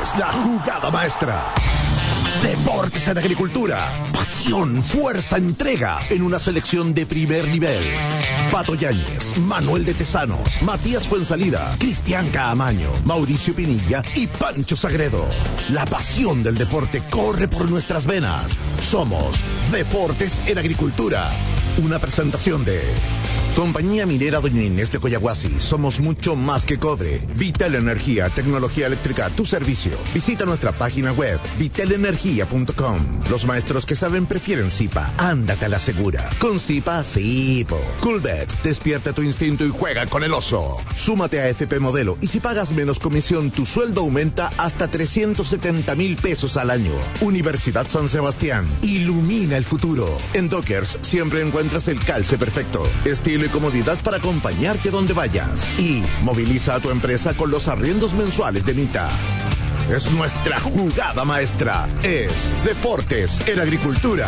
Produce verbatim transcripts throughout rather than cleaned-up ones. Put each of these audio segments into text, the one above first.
es la jugada maestra. Deportes en Agricultura. Pasión, fuerza, entrega en una selección de primer nivel. Pato Yáñez, Manuel de Tesanos, Matías Fuensalida, Cristian Caamaño, Mauricio Pinilla y Pancho Sagredo. La pasión del deporte corre por nuestras venas. Somos Deportes en Agricultura. Una presentación de Compañía Minera Doña Inés de Coyahuasi. Somos mucho más que cobre. Vital Energía, tecnología eléctrica a tu servicio. Visita nuestra página web vital energía punto com. Los maestros que saben prefieren Zipa. Ándate a la segura. Con Zipa, sí, po. Coolbet, despierta tu instinto y juega con el oso. Súmate a F P Modelo y si pagas menos comisión, tu sueldo aumenta hasta trescientos setenta mil pesos al año. Universidad San Sebastián. Ilumina el futuro. En Dockers siempre encuentras el calce perfecto. Estilo y comodidad para acompañarte donde vayas. Y moviliza a tu empresa con los arriendos mensuales de Mita. Es nuestra jugada maestra. Es Deportes en Agricultura.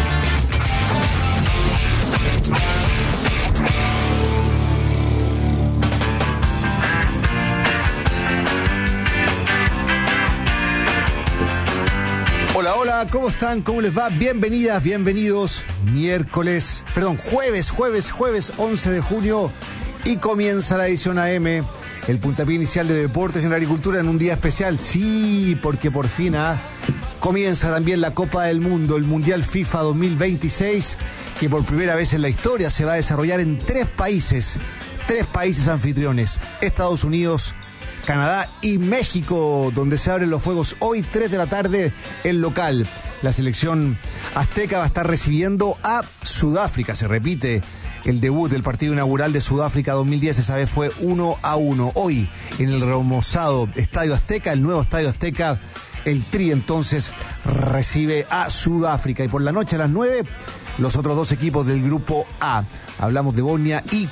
Hola, hola, ¿cómo están? ¿Cómo les va? Bienvenidas, bienvenidos. Miércoles, perdón, jueves, jueves, jueves once de junio y comienza la edición A M, el puntapié inicial de Deportes en Agricultura en un día especial. Sí, porque por fin ah, comienza también la Copa del Mundo, el Mundial FIFA dos mil veintiséis, que por primera vez en la historia se va a desarrollar en tres países, tres países anfitriones, Estados Unidos, Canadá y México, donde se abren los fuegos hoy, tres de la tarde, el local. La selección azteca va a estar recibiendo a Sudáfrica. Se repite el debut del partido inaugural de Sudáfrica dos mil diez, esa vez fue uno a uno. Hoy, en el remozado Estadio Azteca, el nuevo Estadio Azteca, el Tri entonces recibe a Sudáfrica. Y por la noche a las nueve, los otros dos equipos del grupo A. Hablamos de Bosnia y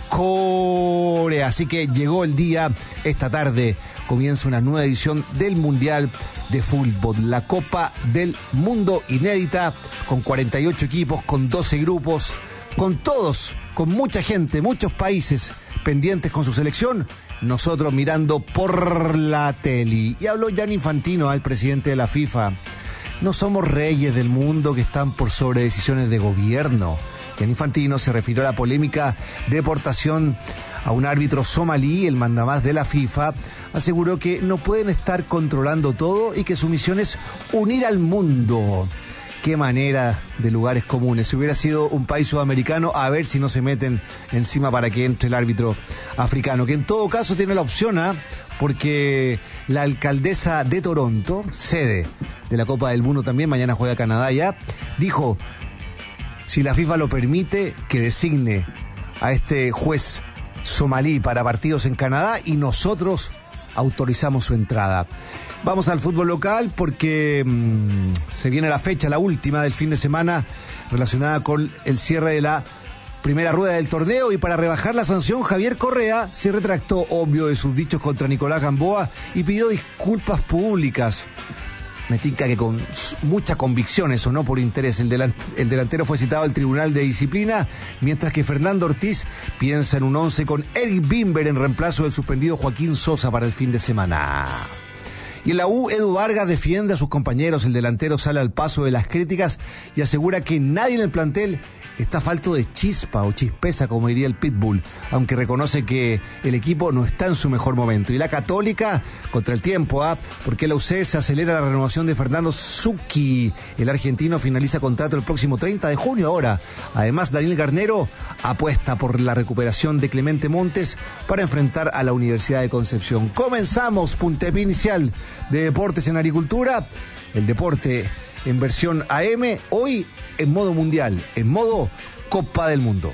Corea. Así que llegó el día. Esta tarde comienza una nueva edición del Mundial de Fútbol. La Copa del Mundo inédita, con cuarenta y ocho equipos, con doce grupos, con todos, con mucha gente, muchos países pendientes con su selección. Nosotros mirando por la tele. Y habló Gianni Infantino, el presidente de la FIFA. No somos reyes del mundo que están por sobre decisiones de gobierno. Gianni Infantino se refirió a la polémica deportación a un árbitro somalí, el mandamás de la FIFA. Aseguró que no pueden estar controlando todo y que su misión es unir al mundo. Qué manera de lugares comunes. Si hubiera sido un país sudamericano, a ver si no se meten encima para que entre el árbitro africano, que en todo caso tiene la opción, ¿eh? Porque la alcaldesa de Toronto, sede de la Copa del Mundo también, mañana juega Canadá ya, dijo, si la FIFA lo permite, que designe a este juez somalí para partidos en Canadá y nosotros autorizamos su entrada. Vamos al fútbol local porque mmm, se viene la fecha, la última del fin de semana, relacionada con el cierre de la primera rueda del torneo, y para rebajar la sanción, Javier Correa se retractó, obvio, de sus dichos contra Nicolás Gamboa y pidió disculpas públicas. Me tinca que con mucha convicción, eso no por interés. El, delan- el delantero fue citado al Tribunal de Disciplina, mientras que Fernando Ortiz piensa en un once con Eric Bimber en reemplazo del suspendido Joaquín Sosa para el fin de semana. Y en la U, Edu Vargas defiende a sus compañeros. El delantero sale al paso de las críticas y asegura que nadie en el plantel está falto de chispa o chispeza, como diría el Pitbull, aunque reconoce que el equipo no está en su mejor momento. Y la Católica, contra el tiempo, ¿ah? Porque la U C se acelera la renovación de Fernando Zucchi. El argentino finaliza contrato el próximo treinta de junio ahora. Además, Daniel Garnero apuesta por la recuperación de Clemente Montes para enfrentar a la Universidad de Concepción. Comenzamos, puntapié inicial de Deportes en Agricultura. El deporte en versión A M, hoy en modo mundial, en modo Copa del Mundo.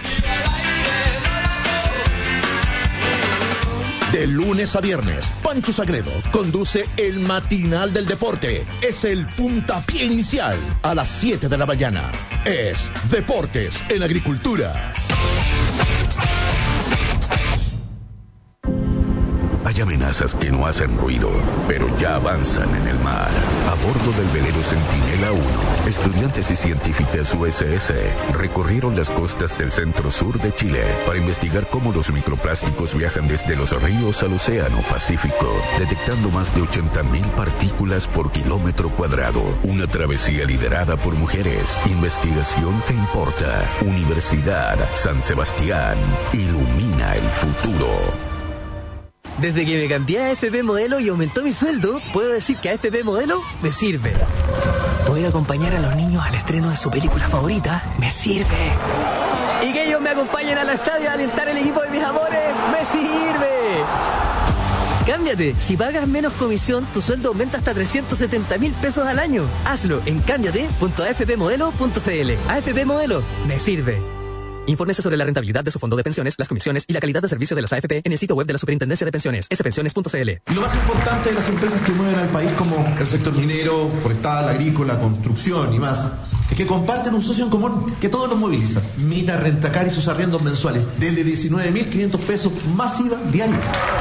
De lunes a viernes, Pancho Sagredo conduce el matinal del deporte. Es el puntapié inicial a las siete de la mañana. Es Deportes en Agricultura. Hay amenazas que no hacen ruido, pero ya avanzan en el mar. A bordo del velero Centinela uno, estudiantes y científicas U S S recorrieron las costas del centro-sur de Chile para investigar cómo los microplásticos viajan desde los ríos al océano Pacífico, detectando más de ochenta mil partículas por kilómetro cuadrado. Una travesía liderada por mujeres. Investigación que importa. Universidad San Sebastián. Ilumina el futuro. Desde que me cambié a A F P Modelo y aumentó mi sueldo, puedo decir que A F P Modelo me sirve. Poder acompañar a los niños al estreno de su película favorita me sirve. Y que ellos me acompañen al estadio a alentar el equipo de mis amores me sirve. Cámbiate. Si pagas menos comisión, tu sueldo aumenta hasta trescientos setenta mil pesos al año. Hazlo en cámbiate punto a f p modelo punto c l. A F P Modelo me sirve. Infórmese sobre la rentabilidad de su fondo de pensiones, las comisiones y la calidad de servicio de las A F P en el sitio web de la Superintendencia de Pensiones, s pensiones punto c l. Lo más importante de las empresas que mueven al país, como el sector minero, forestal, agrícola, construcción y más, es que comparten un socio en común que todos los moviliza. Mita Rentacar y sus arriendos mensuales desde diecinueve mil quinientos pesos masiva diaria.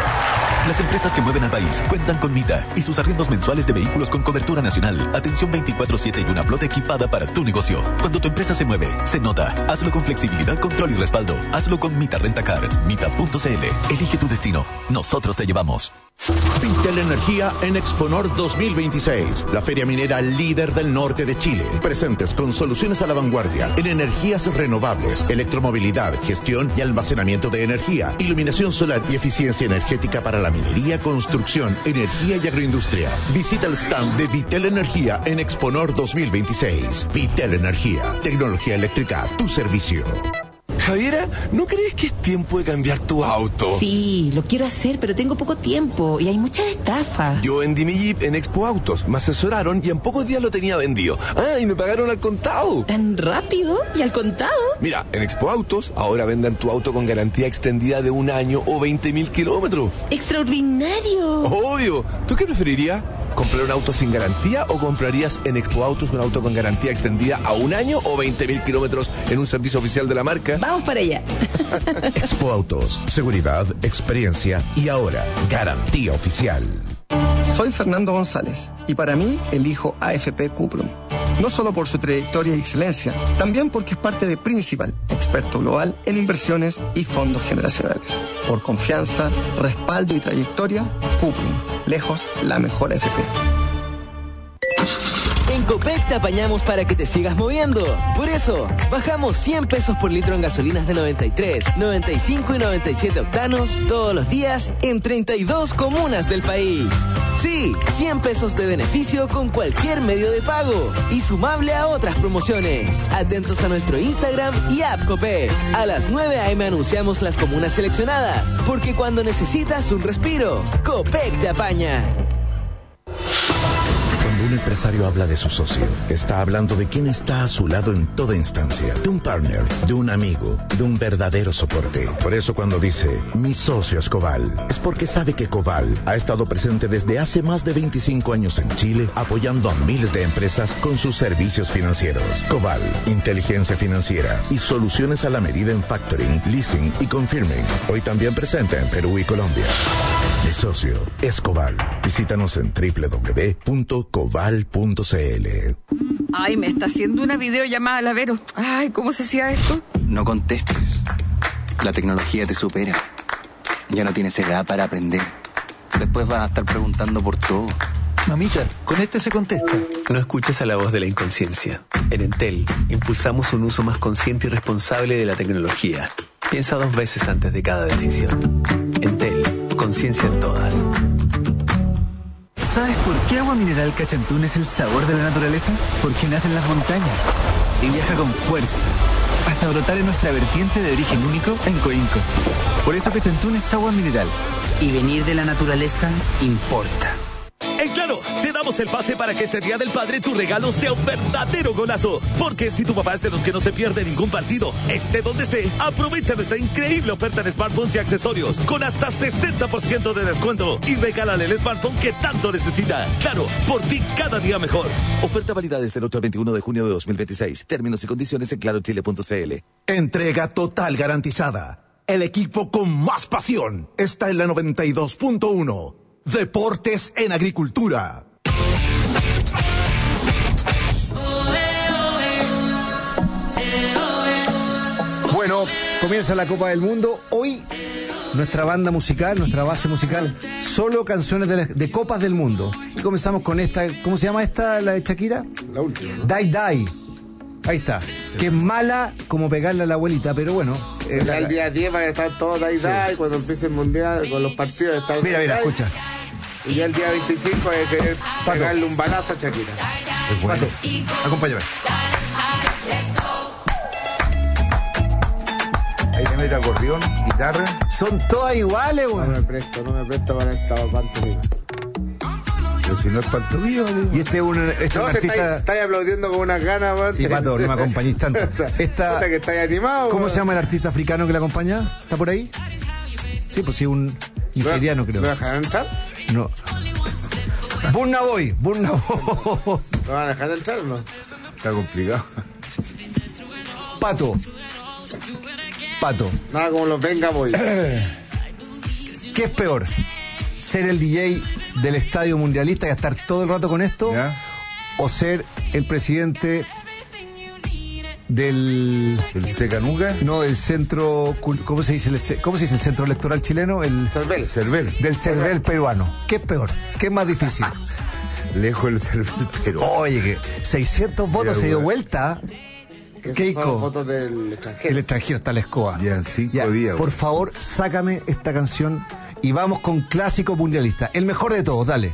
Las empresas que mueven al país cuentan con Mita y sus arriendos mensuales de vehículos con cobertura nacional, atención veinticuatro siete y una flota equipada para tu negocio. Cuando tu empresa se mueve, se nota. Hazlo con flexibilidad, control y respaldo. Hazlo con Mita Rentacar. Mita punto c l. Elige tu destino. Nosotros te llevamos. Vitel Energía en Exponor dos mil veintiséis, la feria minera líder del norte de Chile. Presentes con soluciones a la vanguardia en energías renovables, electromovilidad, gestión y almacenamiento de energía, iluminación solar y eficiencia energética para la minería, construcción, energía y agroindustria. Visita el stand de Vitel Energía en Exponor dos mil veintiséis. Vitel Energía, tecnología eléctrica a tu servicio. Javiera, ¿no crees que es tiempo de cambiar tu auto? Sí, lo quiero hacer, pero tengo poco tiempo y hay muchas estafas. Yo vendí mi Jeep en Expo Autos, me asesoraron y en pocos días lo tenía vendido. Ah, y me pagaron al contado. ¿Tan rápido? ¿Y al contado? Mira, en Expo Autos ahora venden tu auto con garantía extendida de un año o veinte mil kilómetros. ¡Extraordinario! Obvio. ¿Tú qué preferirías? ¿Comprar un auto sin garantía o comprarías en Expo Autos un auto con garantía extendida a un año o veinte mil kilómetros en un servicio oficial de la marca? Vamos para allá. Expo Autos, seguridad, experiencia y ahora garantía oficial. Soy Fernando González y para mí elijo A F P Cuprum. No solo por su trayectoria y excelencia, también porque es parte de Principal, experto global en inversiones y fondos generacionales. Por confianza, respaldo y trayectoria, Cuprum, lejos la mejor A F P. En Copec te apañamos para que te sigas moviendo. Por eso, bajamos cien pesos por litro en gasolinas de noventa y tres, noventa y cinco y noventa y siete octanos todos los días en treinta y dos comunas del país. Sí, cien pesos de beneficio con cualquier medio de pago y sumable a otras promociones. Atentos a nuestro Instagram y app Copec. A las nueve a eme anunciamos las comunas seleccionadas, porque cuando necesitas un respiro, Copec te apaña. Cuando un empresario habla de su socio, está hablando de quien está a su lado en toda instancia, de un partner, de un amigo, de un verdadero soporte. Por eso cuando dice, mi socio es Coval, es porque sabe que Coval ha estado presente desde hace más de veinticinco años en Chile, apoyando a miles de empresas con sus servicios financieros. Coval, inteligencia financiera y soluciones a la medida en factoring, leasing y confirming. Hoy también presente en Perú y Colombia. Mi socio es Coval. Visítanos en doble u doble u doble u punto coval punto c l. Ay, me está haciendo una videollamada, la Vero. Ay, ¿cómo se hacía esto? No contestes. La tecnología te supera. Ya no tienes edad para aprender. Después vas a estar preguntando por todo. Mamita, con este se contesta. No escuches a la voz de la inconsciencia. En Entel, impulsamos un uso más consciente y responsable de la tecnología. Piensa dos veces antes de cada decisión. Entel, conciencia en todas. ¿Sabes por qué Agua Mineral Cachantún es el sabor de la naturaleza? Porque nace en las montañas y viaja con fuerza hasta brotar en nuestra vertiente de origen único en Coinco. Por eso Cachantún es agua mineral. Y venir de la naturaleza importa. En Claro, te damos el pase para que este Día del Padre tu regalo sea un verdadero golazo. Porque si tu papá es de los que no se pierde ningún partido, esté donde esté, aprovecha nuestra increíble oferta de smartphones y accesorios con hasta sesenta por ciento de descuento y regálale el smartphone que tanto necesita. Claro, por ti cada día mejor. Oferta válida desde el otro veintiuno de junio de dos mil veintiséis. Términos y condiciones en claro chile punto c l. Entrega total garantizada. el equipo con más pasión está en la noventa y dos punto uno. Deportes en Agricultura. Bueno, comienza la Copa del Mundo. Hoy nuestra banda musical, nuestra base musical, solo canciones de, de Copas del Mundo. Y comenzamos con esta, ¿cómo se llama esta, la de Shakira? La última, ¿no? Die Die. Ahí está. Que es mala como pegarle a la abuelita, pero bueno. Eh, el, el día diez va a estar todo Die sí. Die, cuando empiece el mundial, con los partidos estar. Mira, mira, die, escucha. Y ya el día veinticinco hay que querer pegarle un balazo a Shakira. Bueno. Pato, acompáñame. Ahí le mete acordeón, guitarra. Son todas iguales, güey. No me presto, no me presto para esta pantomima. Pero si no es pantomima, güey. Y este es un, este no, un se artista... estáis, estáis aplaudiendo con unas ganas, güey. Sí, Pato, no me acompañéis tanto. Esta... que estáis animado, ¿Cómo güey? se llama el artista africano que la acompaña? ¿Está por ahí? Sí, pues sí, un nigeriano, creo. ¿Me dejarán entrar? No. Burna Boy, Burna Boy. ¿Me van a dejar entrar o no? Está complicado. Pato. Pato. Nada como los Venga Boy. ¿Qué es peor? ¿Ser el D J del estadio mundialista y estar todo el rato con esto? ¿Ya? ¿O ser el presidente del... ¿El Secanuca? No, del centro... ¿Cómo se dice? El, ¿Cómo se dice el centro electoral chileno? El Cervel. Cervel. Del Cervel peruano. ¿Qué es peor? ¿Qué es más difícil? Lejos del Cervel peruano. Oye, que seiscientos votos. Mira, se dio vuelta. Keiko. Son fotos del extranjero. El extranjero está la escoba. Ya, en cinco ya, días. Por favor, sácame esta canción y vamos con clásico mundialista. El mejor de todos, dale.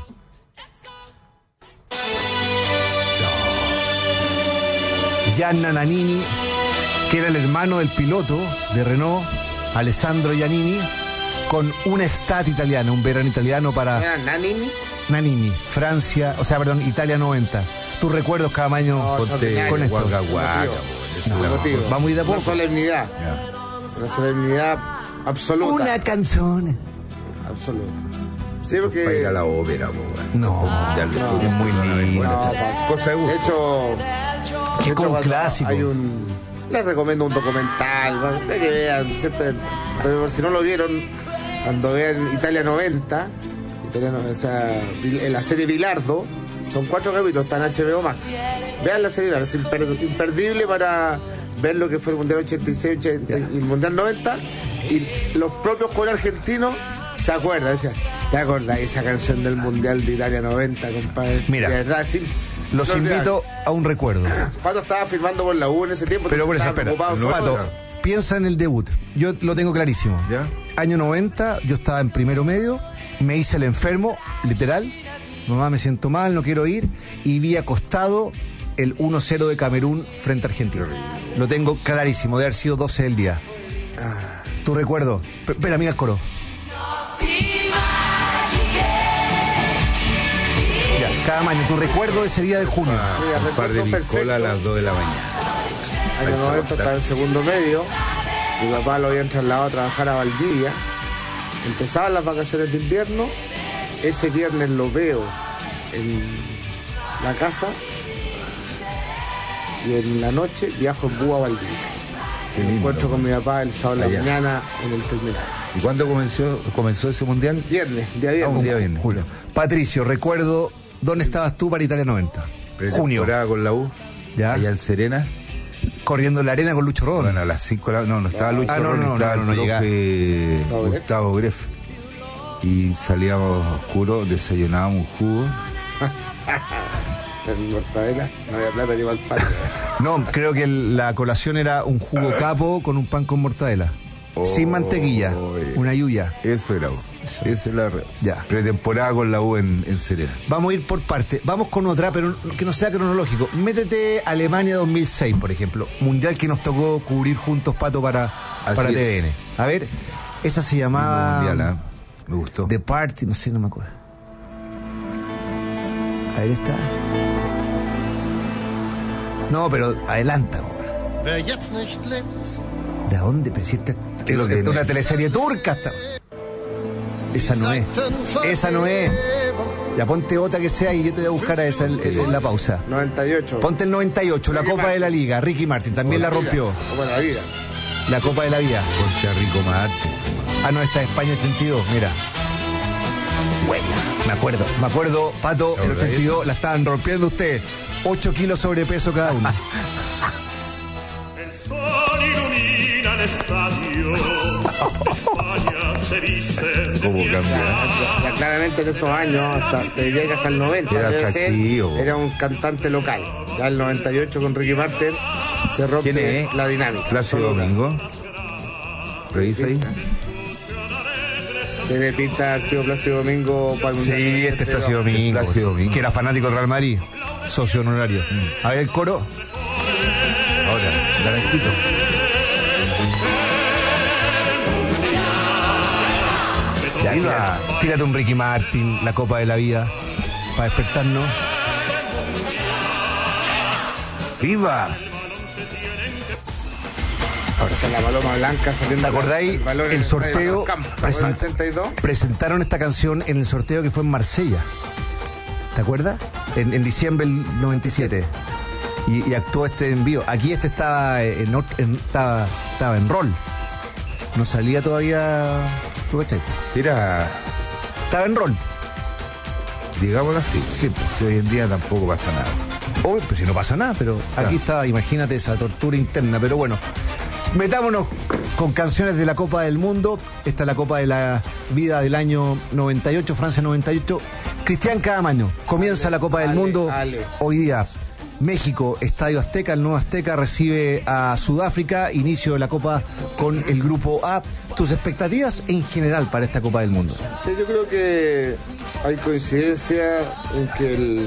Gianna Nannini, que era el hermano del piloto de Renault, Alessandro Giannini, con un estate italiano, un verano italiano para... ¿Era Nannini? Nannini, Francia, o sea, perdón, Italia noventa. Tus recuerdos cada año no, con, te, con esto. Guaca, guaca, no, no, vamos a ir de a poco. Una solemnidad. Ya. Una solemnidad absoluta. Una canción. Absoluta. Sí, porque... Para ir a la ópera, po, no, ya no, es muy lindo. No, cosa de gusto. De hecho... Que es como un clásico. Hay un... Les recomiendo un documental, de que vean, siempre... Pero si no lo vieron, cuando vean Italia noventa, Italia, o sea, en la serie Bilardo, son cuatro capítulos, está en H B O Max. Vean la serie, es imperdible para ver lo que fue el Mundial ochenta y seis ochenta, y el Mundial noventa, y los propios jugadores argentinos se acuerdan, decían, ¿te acordás de esa canción del Mundial de Italia noventa, compadre? Mira, de verdad, sí. Los no invito a un recuerdo. Pato estaba firmando por la U en ese tiempo. Pero por eso, espera. Pato, piensa en el debut. Yo lo tengo clarísimo. ¿Ya? Año noventa, yo estaba en primero medio, me hice el enfermo, literal. Mamá, me siento mal, no quiero ir. Y vi acostado el uno cero de Camerún frente a Argentina. Lo tengo clarísimo, de haber sido doce del día. Ah. ¿Tu recuerdo? P- espera, mira el coro. Cada año, tu recuerdo de ese día de junio. Ah, sí, un par de bicola a las dos de la mañana. Año noventa, estaba en segundo medio. Mi papá lo habían trasladado a trabajar a Valdivia. Empezaban las vacaciones de invierno. Ese viernes lo veo en la casa. Y en la noche viajo en búho a Valdivia. Me encuentro con mi papá el sábado de la mañana en el terminal. ¿Y cuándo comenzó, comenzó ese mundial? Viernes, día viernes. Ah, un día viernes. Julio. Patricio, recuerdo, ¿dónde estabas tú para Italia noventa? Junio. Con la U, ¿ya? Allá en Serena. Corriendo en la arena con Lucho Rodón. Bueno, a las cinco, no, no estaba Lucho ah, no, Rodón, no, estaba no, no, no, el profe no Gustavo Greff. Y salíamos oscuros, desayunábamos un jugo. En mortadela, no había plata ni para el pan. No, creo que el, la colación era un jugo capo con un pan con mortadela. Oh, sin mantequilla, eh, una yuya. Eso era, esa es la ya. Pretemporada con la U en, en Serena. Vamos a ir por parte, vamos con otra, pero que no sea cronológico. Métete Alemania dos mil seis, por ejemplo, mundial que nos tocó cubrir juntos, Pato, para, para T V N. A ver, esa se llamaba mundial, ¿eh? Me gustó. The Party, no sé, no me acuerdo. A ver, está. No, pero adelanta, güey. ¿De dónde? Pero si esta es lo que es una teleserie turca. Hasta... Esa no es. Esa no es. Ya ponte otra que sea y yo te voy a buscar a esa en, en la pausa. noventa y ocho. Ponte el noventa y ocho, la Ricky Copa Martin. De la Liga. Ricky Martin también la, la rompió. Como la vida. la Copa de la Vida. Contra Rico Martin. Ah, no, esta es España ochenta y dos, mira. Buena, me acuerdo. Me acuerdo, Pato, el ochenta y dos la estaban rompiendo ustedes. ocho kilos sobrepeso cada uno. El sol ilumina el estadio. España se viste de ¿Cómo fiesta. cambia? Ya, claramente en esos años, hasta, te diría que hasta el noventa, Era debe ser, atractivo. era un cantante local. Ya el noventa y ocho con Ricky Martin se rompe ¿Quién es? la dinámica. Plácido Domingo. Revisa ahí. Tiene pinta de haber sido Plácido Domingo para el Mundial. Sí, este es Plácido Domingo, Plácido Domingo. que era fanático del Real Madrid, socio honorario. A ver el coro. Ahora, Naranjito. Ya, tira- tírate un Ricky Martin, la Copa de la Vida, para despertarnos. ¡Viva! Ahora sí, la paloma blanca saliendo. ¿Te acordáis? El, balón en El el sorteo campo. present- ochenta y dos. presentaron esta canción en el sorteo que fue en Marsella. ¿Te acuerdas? En, en diciembre del noventa y siete. Y, y actuó este envío. Aquí este estaba en, or- en- estaba, estaba en rol. No salía todavía. ¿Tú cachai? Era, Estaba en rol. digámoslo así, sí, si hoy en día tampoco pasa nada. Uy, pues si no pasa nada, pero Claro. aquí estaba, imagínate esa tortura interna. Pero bueno, metámonos con canciones de la Copa del Mundo. Esta es la Copa de la Vida del año noventa y ocho, Francia noventa y ocho. Cristian Cadamaño, comienza la Copa del Ale, Mundo. ale. Hoy día, México, Estadio Azteca, el nuevo Azteca recibe a Sudáfrica, inicio de la Copa con el Grupo A. ¿Tus expectativas en general para esta Copa del Mundo? Sí, yo creo que hay coincidencia en que el-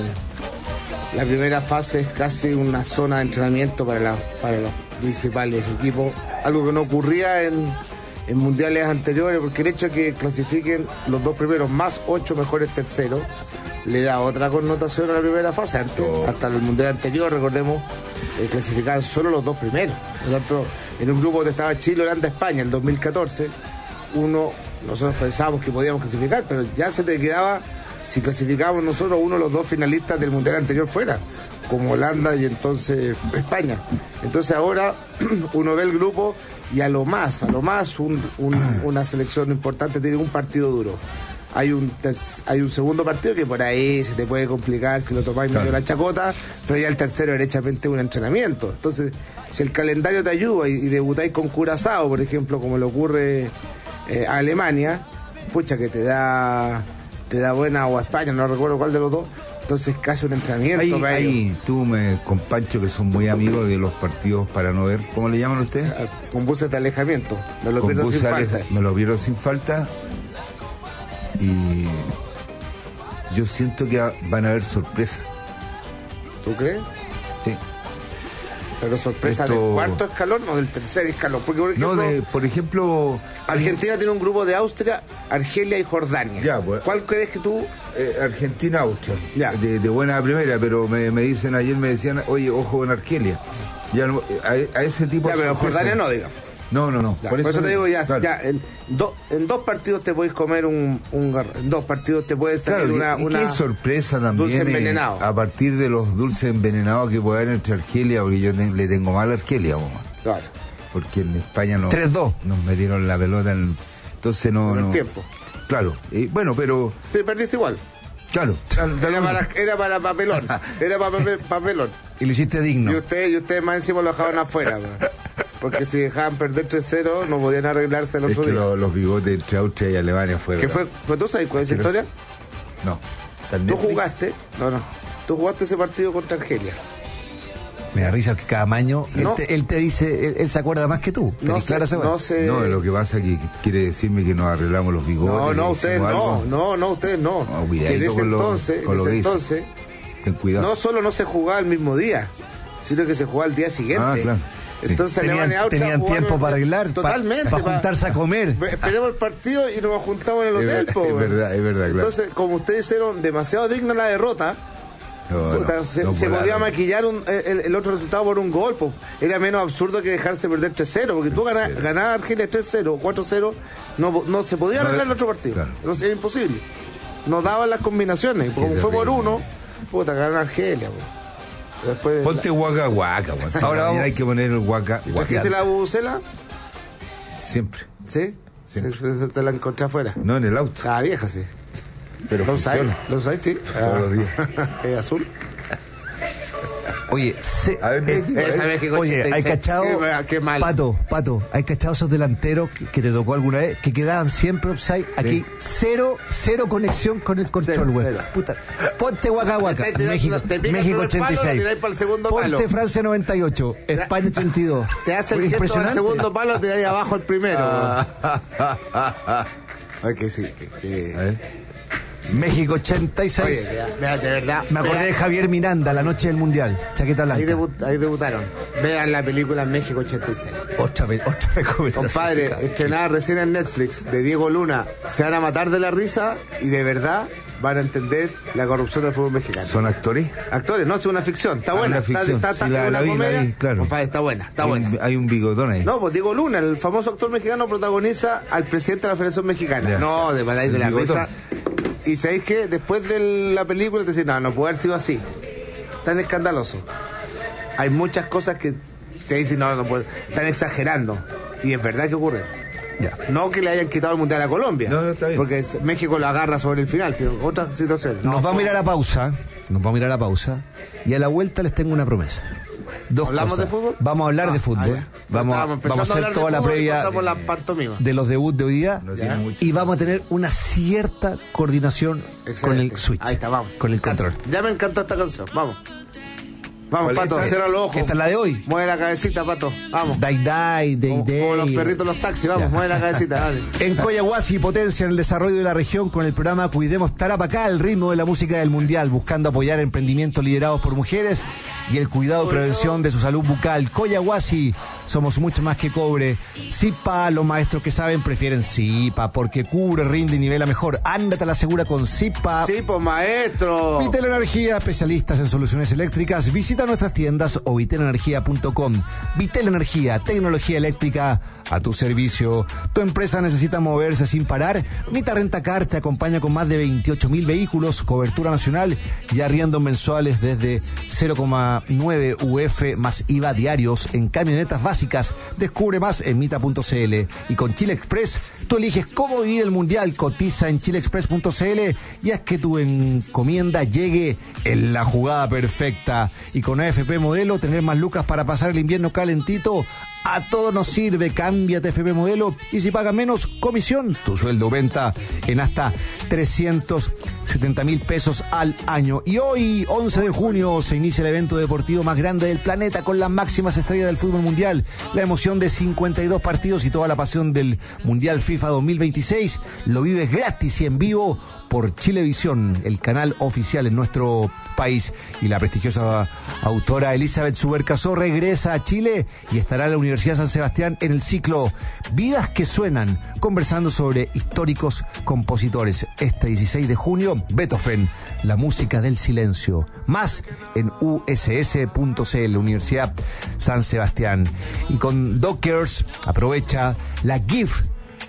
la primera fase es casi una zona de entrenamiento para, la- para los principales equipos, algo que no ocurría en, en mundiales anteriores, porque el hecho de que clasifiquen los dos primeros más ocho mejores terceros le da otra connotación a la primera fase. Antes, hasta el mundial anterior, recordemos, eh, clasificaban solo los dos primeros. Por lo tanto, en un grupo donde estaba Chile, Holanda, España, en dos mil catorce, uno, nosotros pensábamos que podíamos clasificar, pero ya se te quedaba, si clasificábamos nosotros, uno de los dos finalistas del mundial anterior fuera, como Holanda y entonces España. Entonces ahora uno ve el grupo y a lo más, a lo más un- un- una selección importante tiene un partido duro. Hay un ter- hay un segundo partido que por ahí se te puede complicar si lo tomáis medio la chacota, pero ya el tercero derechamente es un entrenamiento. Entonces, si el calendario te ayuda y, y debutáis con Curazao, por ejemplo, como le ocurre eh, a Alemania, pucha que te da te da buena, o a España, no recuerdo cuál de los dos, entonces casi un entrenamiento Ahí, para ellos. ahí tú me, con Pancho, que son muy amigos de los partidos para no ver, ¿cómo le llaman ustedes? Con buses de alejamiento, me lo Con pierdo sin buses falta. aleja- Me lo pierdo sin falta. Y yo siento que van a haber sorpresas. ¿Tú crees? Sí. Pero sorpresa Esto- del cuarto escalón o del tercer escalón. Porque, por ejemplo, No, de, por ejemplo, Argentina tiene un grupo de Austria, Argelia y Jordania. Ya, pues. ¿Cuál crees que tú? eh, Argentina-Austria, de, de buena primera, pero me, me dicen ayer, me decían, oye, ojo con Argelia. Ya no- a, a ese tipo Ya, de pero sorpresas. Jordania no, digamos. No, no, no. Ya, por, eso te digo, ya, ya en, do- en dos partidos te podéis comer un, un gar- en dos partidos te puedes salir Claro, una, y, y una qué sorpresa también dulce eh, envenenado. a partir de los dulces envenenados que puede haber entre Argelia, porque yo te- le tengo mal a Argelia, vamos. Claro. Porque en España no, tres dos. nos metieron la pelota, en- entonces no... En el no tiempo. Claro, y bueno, pero... Te perdiste igual. Claro. Era para, era para papelón. Era para pape- papelón. Y lo hiciste digno. Y ustedes y ustedes más encima lo dejaban afuera. weón. Porque si dejaban perder tres cero, no podían arreglarse el Es otro que día. lo- los bigotes entre Austria y Alemania fueron... ¿Qué fue? ¿Pero tú sabes cuál es esa historia? No. ¿Está en ¿Tú Netflix? jugaste? No, no. Tú jugaste ese partido contra Argelia. Me da risa que cada año él, No. te, él te dice, él, él se acuerda más que tú. No ¿Tenés sé, clara esa no weá? sé. No, lo que pasa es que quiere decirme que nos arreglamos los bigotes. No, no, y ustedes hicimos no. algo. No, no, ustedes no. No, Que en cuidadito ese con lo- entonces, con en lo ese que dices. entonces, Ten cuidado. no solo no se jugaba el mismo día, sino que se jugaba el día siguiente. Ah, claro. Sí. Entonces Tenían- Alemania y Austria tenían jugaron tiempo para arreglar, pa- totalmente, pa juntarse a comer. Esperemos el partido y nos juntamos en el Es hotel. ver- po, es weón. verdad, es verdad, claro. Entonces, como ustedes hicieron demasiado digna la derrota, No, puta, no, se, no se por podía algo. maquillar un- el, el otro resultado por un gol. Po. Era menos absurdo que dejarse perder tres cero, porque tú ganas, ganabas a Argelia tres cero, cuatro cero, no, no se podía No, arreglar el otro partido. claro. No, era imposible. No daban las combinaciones. Como fue por terrible. uno, puta, ganaron a Argelia. Po. Después, Ponte guaca guaca, guaca. Ahora Ahora vamos- hay que poner el guaca guaca. ¿Trajiste la bubucela? Siempre. ¿Sí? Siempre. Eso te la encontré afuera. No, en el auto. Ah, vieja, sí. Pero ¿Lo usáis? funciona. ¿Lo usáis? Sí. Todos los días. ¿Es azul? Oye, se, A ver, eh, Esa vez que con oye, ochenta y hay seis. cachado, Qué, qué mal. Pato, Pato, hay cachado esos delanteros que, que te tocó alguna vez, que quedaban siempre offside. Aquí Sí. cero, cero conexión con el control, Cero, güey. cero. Puta, ponte Waka Waka, Te tirás- México, te pica el México primer palo, ochenta y lo seis. tiráis para el segundo Ponte palo. Francia noventa y ocho, España ochenta y dos. Te hace el gesto al Impresionante. segundo palo, te da ahí abajo el primero. Ah. Ay, que sí, que, que- A ver. México ochenta y seis. Oye, vea, vea, de verdad. Me acordé vea- de Javier Miranda, la noche del Mundial, chaqueta Ahí, blanca. debut- ahí debutaron. Vean la película México ochenta y seis. Otra vez, otra vez recomendación. Compadre, estrenada recién en Netflix, de Diego Luna. Se van a matar de la risa y de verdad van a entender la corrupción del fútbol mexicano. ¿Son actores? Actores, no, es una ficción. Está Ah, buena. una ficción. Está, está, Sí, la- está la una vi, la comedia. vi, claro. Compadre, está buena, está Hay buena. un- Hay un bigotón ahí. No, pues Diego Luna, el famoso actor mexicano, protagoniza al presidente de la Federación Mexicana. Ya. No, de matar de El la bigotón. risa. Y sabéis que después de la película te dicen, no, no puede haber sido así. Tan escandaloso. Hay muchas cosas que te dicen, no, no puede. Están exagerando. Y es verdad que ocurre. Ya. No que le hayan quitado el mundial a Colombia. No, no, está bien. Porque es- México lo agarra sobre el final, pero otra situación. Nos vamos a mirar a pausa, nos vamos a mirar a pausa, y a la vuelta les tengo una promesa. Dos ¿Hablamos cosas. de fútbol? Vamos a hablar Ah, de ah, fútbol. ya. vamos, a, Estábamos empezando vamos a hacer hablar de toda la fútbol y previa pasamos la pantomima. de los debuts de hoy día. No tiene mucho. Y vamos a tener una cierta coordinación Excelente. con el switch. Ahí está, vamos. Con el control. Ya me encantó esta canción. Vamos. Vamos, ¿Cuál Pato, es? cierra los ojos. Esta es la de hoy. Mueve la cabecita, Pato. Vamos. Dai Dai, Day Como, Day. como los perritos en los taxis, vamos, Ya. mueve la cabecita, dale. En Coyahuasi potencia el desarrollo de la región con el programa Cuidemos Tarapacá, al ritmo de la música del mundial, buscando apoyar emprendimientos liderados por mujeres y el cuidado y prevención de su salud bucal. Coyahuasi, somos mucho más que cobre. Zipa, los maestros que saben prefieren Zipa, porque cubre, rinde y nivela mejor. Ándate a la segura con Zipa. Sí, pues maestro. Vitel Energía, especialistas en soluciones eléctricas. Visita nuestras tiendas o vitel energía punto com. Vitel Energía, tecnología eléctrica a tu servicio. Tu empresa necesita moverse sin parar. Mita Rentacar te acompaña con más de veintiocho mil vehículos, cobertura nacional y arriendos mensuales desde cero coma nueve U F más I V A diarios en camionetas básicas. Descubre más en mita punto c l. Y con Chile Express, tú eliges cómo vivir el mundial. Cotiza en chile express punto c l y haz que tu encomienda llegue en la jugada perfecta. Y con A F P Modelo, tener más lucas para pasar el invierno calentito. A todo nos sirve, cámbiate a F P Modelo y si pagas menos, comisión, tu sueldo aumenta en hasta trescientos setenta mil pesos al año. Y hoy, once de junio, se inicia el evento deportivo más grande del planeta con las máximas estrellas del fútbol mundial. La emoción de cincuenta y dos partidos y toda la pasión del Mundial FIFA dos mil veintiséis lo vives gratis y en vivo por Chilevisión, el canal oficial en nuestro país. Y la prestigiosa autora Elizabeth Subercasó regresa a Chile y estará en la Universidad San Sebastián en el ciclo Vidas que Suenan, conversando sobre históricos compositores. Este dieciséis de junio, Beethoven, la música del silencio. Más en u s s punto c l, Universidad San Sebastián. Y con Dockers, aprovecha la GIF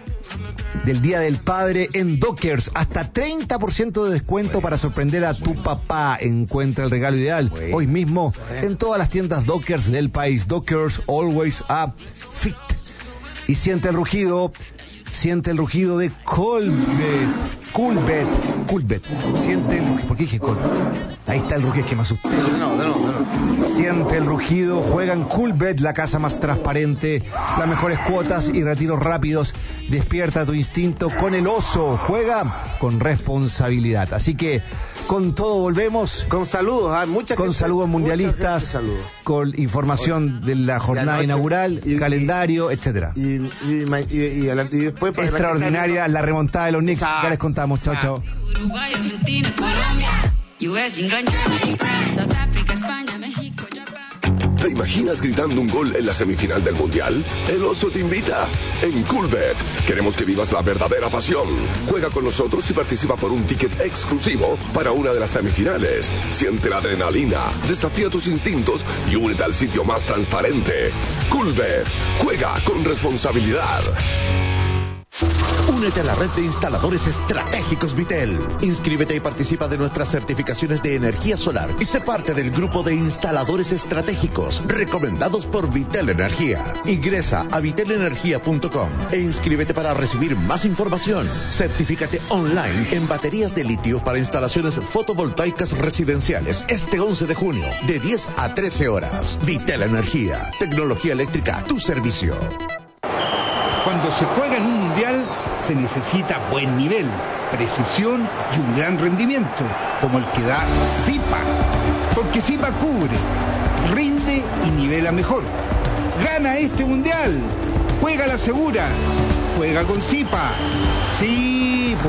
del Día del Padre en Dockers. Hasta treinta por ciento de descuento para sorprender a tu papá. Encuentra el regalo ideal hoy mismo en todas las tiendas Dockers del país. Dockers, always a fit. Y siente el rugido, siente el rugido de Colbet. Coolbet, Coolbet. Siente el rugido. ¿Por qué dije Colbet? Ahí está el rugido, es que me asusté. No, no, no, no. Siente el rugido, juegan Coolbet, la casa más transparente, las mejores cuotas y retiros rápidos. Despierta tu instinto con el oso, juega con responsabilidad. Así que con todo volvemos. Con saludos, hay muchas Con saludos mundialistas, saludos. con información de la jornada La noche. inaugural, Y- calendario, etcétera. Y, y, y, y, y, a la- y después para la Extraordinaria la remontada de los Knicks. Exacto. Ya les contamos. Chao, chao. Uruguay, Argentina, Colombia, U S, England, Germany, France, South Africa, España, México, Japón. ¿Te imaginas gritando un gol en la semifinal del Mundial? El Oso te invita. En Coolbet, queremos que vivas la verdadera pasión. Juega con nosotros y participa por un ticket exclusivo para una de las semifinales. Siente la adrenalina, desafía tus instintos y únete al sitio más transparente. Coolbet, juega con responsabilidad. Únete a la red de instaladores estratégicos Vitel. Inscríbete y participa de nuestras certificaciones de energía solar y sé parte del grupo de instaladores estratégicos recomendados por Vitel Energía. Ingresa a vitel energía punto com e inscríbete para recibir más información. Certifícate online en baterías de litio para instalaciones fotovoltaicas residenciales este once de junio de diez a trece horas. Vitel Energía, tecnología eléctrica a tu servicio. Cuando se juega en un mundial, se necesita buen nivel, precisión y un gran rendimiento, como el que da Zipa. Porque Zipa cubre, rinde y nivela mejor. Gana este mundial. Juega la segura. Juega con Zipa. Zipo.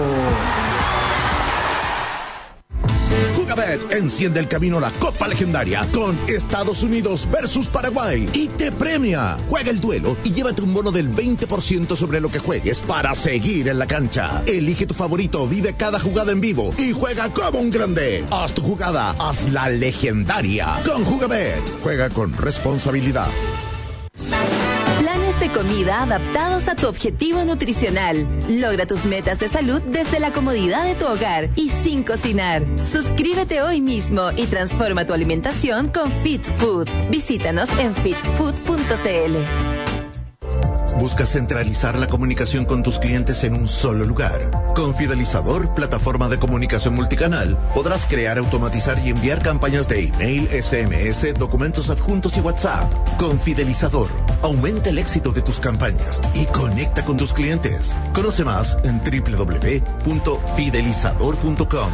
Jugabet enciende el camino a la Copa Legendaria con Estados Unidos versus Paraguay y te premia. Juega el duelo y llévate un bono del veinte por ciento sobre lo que juegues para seguir en la cancha. Elige tu favorito, vive cada jugada en vivo y juega como un grande. Haz tu jugada, hazla legendaria. Con Jugabet, juega con responsabilidad. Planes de comida adaptados a tu objetivo nutricional. Logra tus metas de salud desde la comodidad de tu hogar y sin cocinar. Suscríbete hoy mismo y transforma tu alimentación con Fit Food. Visítanos en fit food punto c l. ¿Buscas centralizar la comunicación con tus clientes en un solo lugar? Con Fidelizador, plataforma de comunicación multicanal, podrás crear, automatizar y enviar campañas de email, S M S, documentos adjuntos y WhatsApp. Con Fidelizador, aumenta el éxito de tus campañas y conecta con tus clientes. Conoce más en doble u doble u doble u punto fidelizador punto com.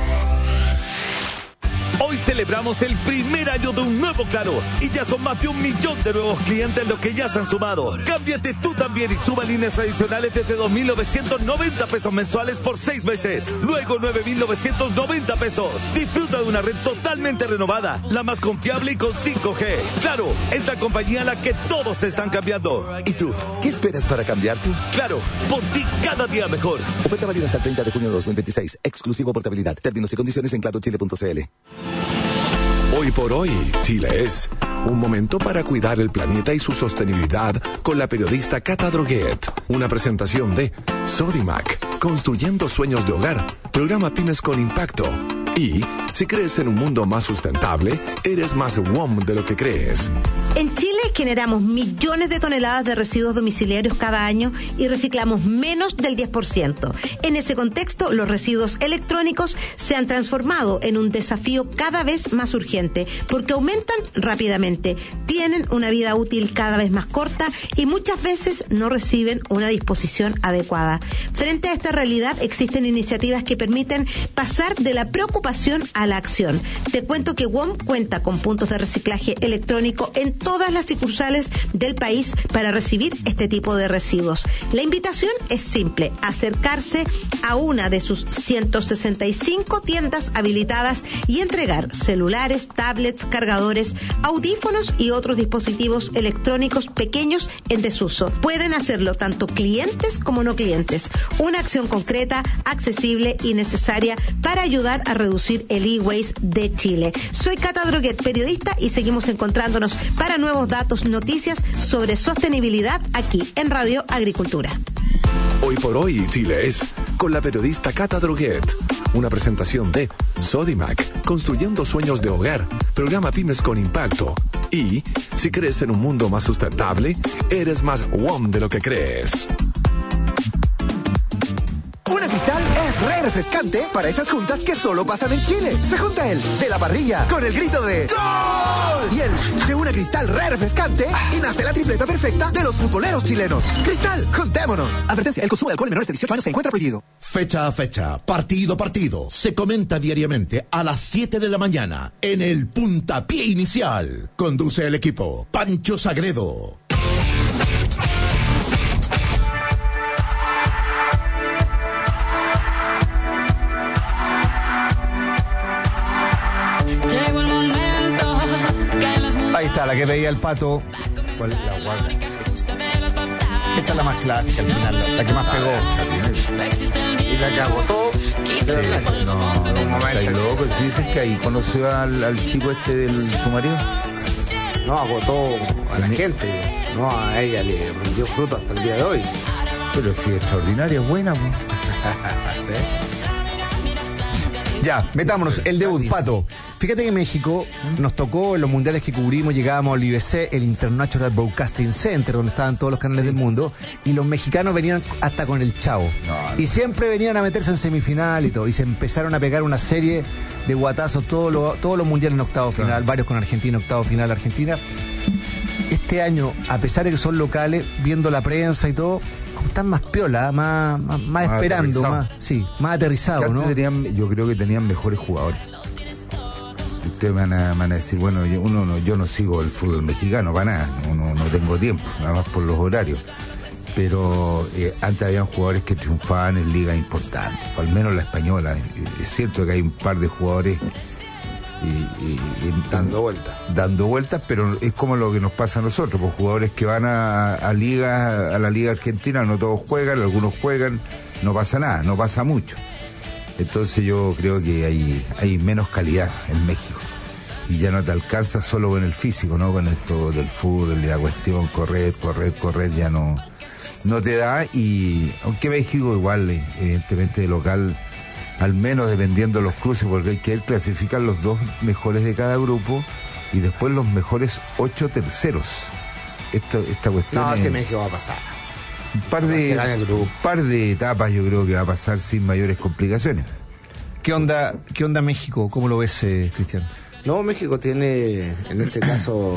Hoy celebramos el primer año de un nuevo Claro y ya son más de un millón de nuevos clientes los que ya se han sumado. Cámbiate tú también y suma líneas adicionales desde dos mil novecientos noventa pesos mensuales por seis meses. Luego nueve mil novecientos noventa pesos. Disfruta de una red totalmente renovada, la más confiable y con cinco G. Claro, es la compañía a la que todos se están cambiando. ¿Y tú? ¿Qué esperas para cambiarte? Claro, por ti cada día mejor. Oferta válida hasta el treinta de junio de dos mil veintiséis. Exclusivo portabilidad. Términos y condiciones en claro chile punto c l. Hoy por hoy, Chile es un momento para cuidar el planeta y su sostenibilidad con la periodista Cata Droguet. Una presentación de Sodimac, construyendo sueños de hogar, programa Pymes con Impacto. Y si crees en un mundo más sustentable, eres más W O M de lo que crees. En Chile generamos millones de toneladas de residuos domiciliarios cada año y reciclamos menos del diez por ciento. En ese contexto, los residuos electrónicos se han transformado en un desafío cada vez más urgente porque aumentan rápidamente, tienen una vida útil cada vez más corta y muchas veces no reciben una disposición adecuada. Frente a esta realidad, existen iniciativas que permiten pasar de la preocupación a la acción. Te cuento que W O M cuenta con puntos de reciclaje electrónico en todas las sucursales del país para recibir este tipo de residuos. La invitación es simple: acercarse a una de sus ciento sesenta y cinco tiendas habilitadas y entregar celulares, tablets, cargadores, audífonos y otros dispositivos electrónicos pequeños en desuso. Pueden hacerlo tanto clientes como no clientes. Una acción concreta, accesible y necesaria para ayudar a reducir el e-waste de Chile. Soy Cata Droguet, periodista, y seguimos encontrándonos para nuevos datos, noticias sobre sostenibilidad aquí en Radio Agricultura. Hoy por hoy, Chile es con la periodista Cata Droguet. Una presentación de Sodimac, construyendo sueños de hogar, programa Pymes con Impacto. Y si crees en un mundo más sustentable, eres más W O M de lo que crees. Una Cristal es re refrescante para esas juntas que solo pasan en Chile. Se junta el de la parrilla con el grito de ¡Gol! Y el de una Cristal re refrescante y nace la tripleta perfecta de los futboleros chilenos. Cristal, juntémonos. Advertencia: el consumo de alcohol en menores de dieciocho años se encuentra prohibido. Fecha a fecha, partido a partido, se comenta diariamente a las siete de la mañana en el puntapié inicial. Conduce el equipo Pancho Sagredo. Ahí está, la que veía el Pato. ¿Cuál es la guarda? Esta es la más clásica al final, la, la que más pegó. Y la que agotó. Sí, no, no, estáis locos. Si dicen que ahí conoció al, al chico este del su marido. No, agotó a la gente. No, a ella le rindió fruto hasta el día de hoy. Pero si extraordinaria, es buena. Pues. ¿Sí? Ya, metámonos, el debut, Pato. Fíjate que México nos tocó en los mundiales que cubrimos, llegábamos al I B C, el International Broadcasting Center, donde estaban todos los canales del mundo, y los mexicanos venían hasta con el Chavo. No, no. Y siempre venían a meterse en semifinal y todo, y se empezaron a pegar una serie de guatazos todos los, todos los mundiales en octavo final, claro. Varios con Argentina, octavo final Argentina. Este año, a pesar de que son locales, viendo la prensa y todo, están más piola, más, más, más, más esperando, más, sí, más aterrizado, ¿no? Tenían, yo creo que tenían mejores jugadores. Ustedes van a, van a decir, bueno, yo, uno no, yo no sigo el fútbol mexicano, para nada, no, no, no tengo tiempo, nada más por los horarios. Pero eh, antes habían jugadores que triunfaban en ligas importantes, o al menos la española. Es cierto que hay un par de jugadores Y, y, y dando vueltas dando vueltas, pero es como lo que nos pasa a nosotros, pues jugadores que van a, a liga a la liga argentina, no todos juegan, algunos juegan, no pasa nada, no pasa mucho. Entonces yo creo que hay, hay menos calidad en México y ya no te alcanza solo con el físico, ¿no? Con esto del fútbol, de la cuestión, correr, correr, correr, ya no, no te da. Y aunque México igual, evidentemente de local, al menos dependiendo de los cruces, porque hay que clasificar los dos mejores de cada grupo y después los mejores ocho terceros. Esto, esta cuestión no, es, si México va a pasar. Un par de, un par de etapas yo creo que va a pasar sin mayores complicaciones. ¿Qué onda, qué onda México? ¿Cómo lo ves, eh, Cristian? No, México tiene, en este caso,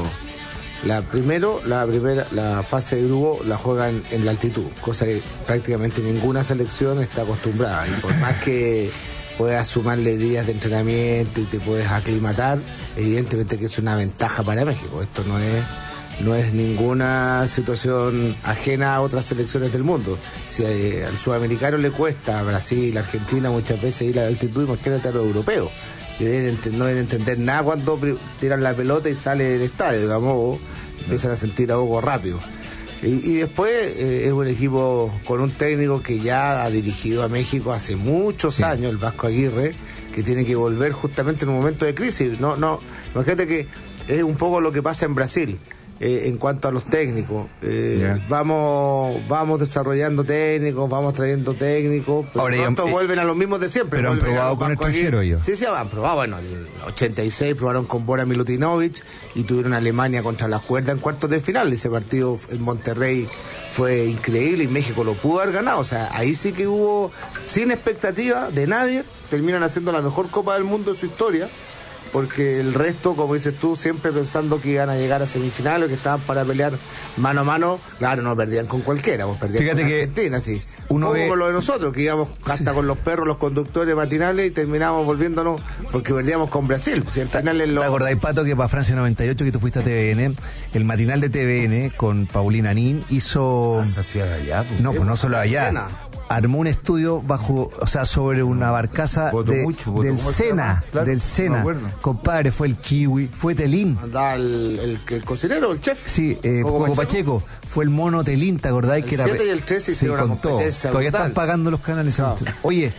la primero, la primera, la fase de grupo la juegan en la altitud, cosa que prácticamente ninguna selección está acostumbrada. Y por más que puedas sumarle días de entrenamiento y te puedes aclimatar, evidentemente que es una ventaja para México. Esto no es, no es ninguna situación ajena a otras selecciones del mundo. Si eh, al sudamericano le cuesta, a Brasil, Argentina muchas veces ir a la altitud, imagínate a los europeos. Que deben, no deben entender nada cuando tiran la pelota y sale del estadio, digamos, o empiezan a sentir ahogo rápido. Y, y después eh, es un equipo con un técnico que ya ha dirigido a México hace muchos sí. años, el Vasco Aguirre, que tiene que volver justamente en un momento de crisis. No, no, imagínate que es un poco lo que pasa en Brasil. Eh, en cuanto a los técnicos, eh, yeah. vamos vamos desarrollando técnicos, vamos trayendo técnicos, pero Ahora, pronto eh, vuelven a los mismos de siempre. Pero han probado con extranjeros ellos. Sí, sí, han probado. Bueno, en el ochenta y seis probaron con Bora Milutinovic y tuvieron a Alemania contra la cuerda en cuartos de final. Ese partido en Monterrey fue increíble y México lo pudo haber ganado. O sea, ahí sí que hubo, sin expectativa de nadie, terminan haciendo la mejor Copa del Mundo de su historia. Porque el resto, como dices tú, siempre pensando que iban a llegar a semifinales, que estaban para pelear mano a mano, claro, no perdían con cualquiera, pues perdían Fíjate con que Argentina, sí. Uno ve... como lo de nosotros, que íbamos hasta con los perros, los conductores matinales y terminábamos volviéndonos porque perdíamos con Brasil. Si al final es lo... ¿Te acordáis, Pato, que para Francia noventa y ocho, que tú fuiste a T V N, el matinal de T V N con Paulina Nin hizo... Ah, se de allá, pues, no, pues no solo allá. Armó un estudio bajo, o sea, sobre una barcaza de, mucho, del Sena, claro, del Sena. No compadre, fue el Kiwi, fue Telín. ¿Andaba el, el, el cocinero, el chef? Sí, eh, Coco Pacheco? Pacheco. Fue el mono Telín, ¿te acordáis? El que era siete y el tres hicieron una competencia. Todavía brutal. Están pagando los canales. No. Oye,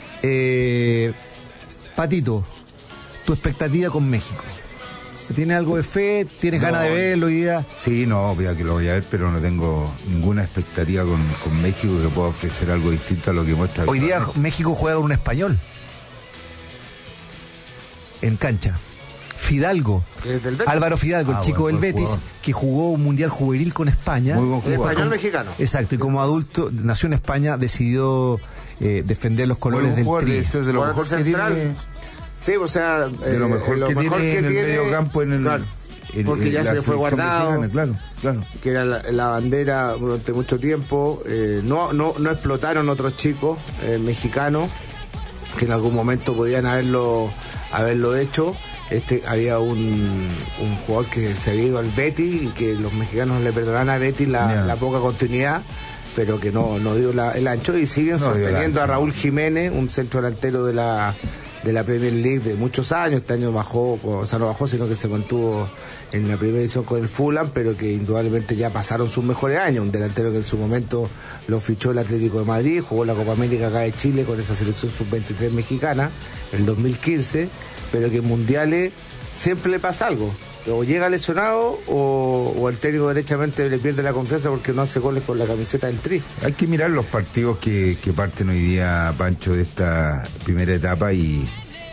eh, Patito, tu expectativa con México. ¿Tienes algo de fe? ¿Tienes no, ganas de verlo hoy día? Sí, no, obvio que lo voy a ver, pero no tengo ninguna expectativa con, con México que pueda ofrecer algo distinto a lo que muestra. Hoy día México juega con un español en cancha. Fidalgo, Álvaro Fidalgo, ah, el chico bueno, del Betis, jugador. Que jugó un mundial juvenil con España. Muy buen jugador. Español mexicano. Exacto, y como adulto, nació en España, decidió eh, defender los colores del Tri. De lo mejor que tiene... Sí, o sea, de lo mejor, eh, lo que, mejor tiene que en tiene el medio campo en el, claro, en, porque en, ya en se le fue guardado, claro, claro. que era la, la bandera durante mucho tiempo. Eh, no, no, no explotaron otros chicos eh, mexicanos que en algún momento podían haberlo, haberlo hecho. Este, había un, un jugador que se había ido al Betis y que los mexicanos le perdonaron a Betis la, la poca continuidad, pero que no, no dio la, el ancho y siguen no sosteniendo a Raúl Jiménez, un centro delantero de la de la Premier League de muchos años. Este año bajó, o sea, no bajó, sino que se mantuvo en la primera edición con el Fulham, pero que indudablemente ya pasaron sus mejores años. Un delantero que en su momento lo fichó el Atlético de Madrid, jugó la Copa América acá de Chile con esa selección sub veintitrés mexicana, el dos mil quince, pero que en mundiales siempre le pasa algo. o llega lesionado o, o el técnico derechamente le pierde la confianza porque no hace goles con la camiseta del Tri. Hay que mirar los partidos que, que parten hoy día, Pancho, de esta primera etapa y,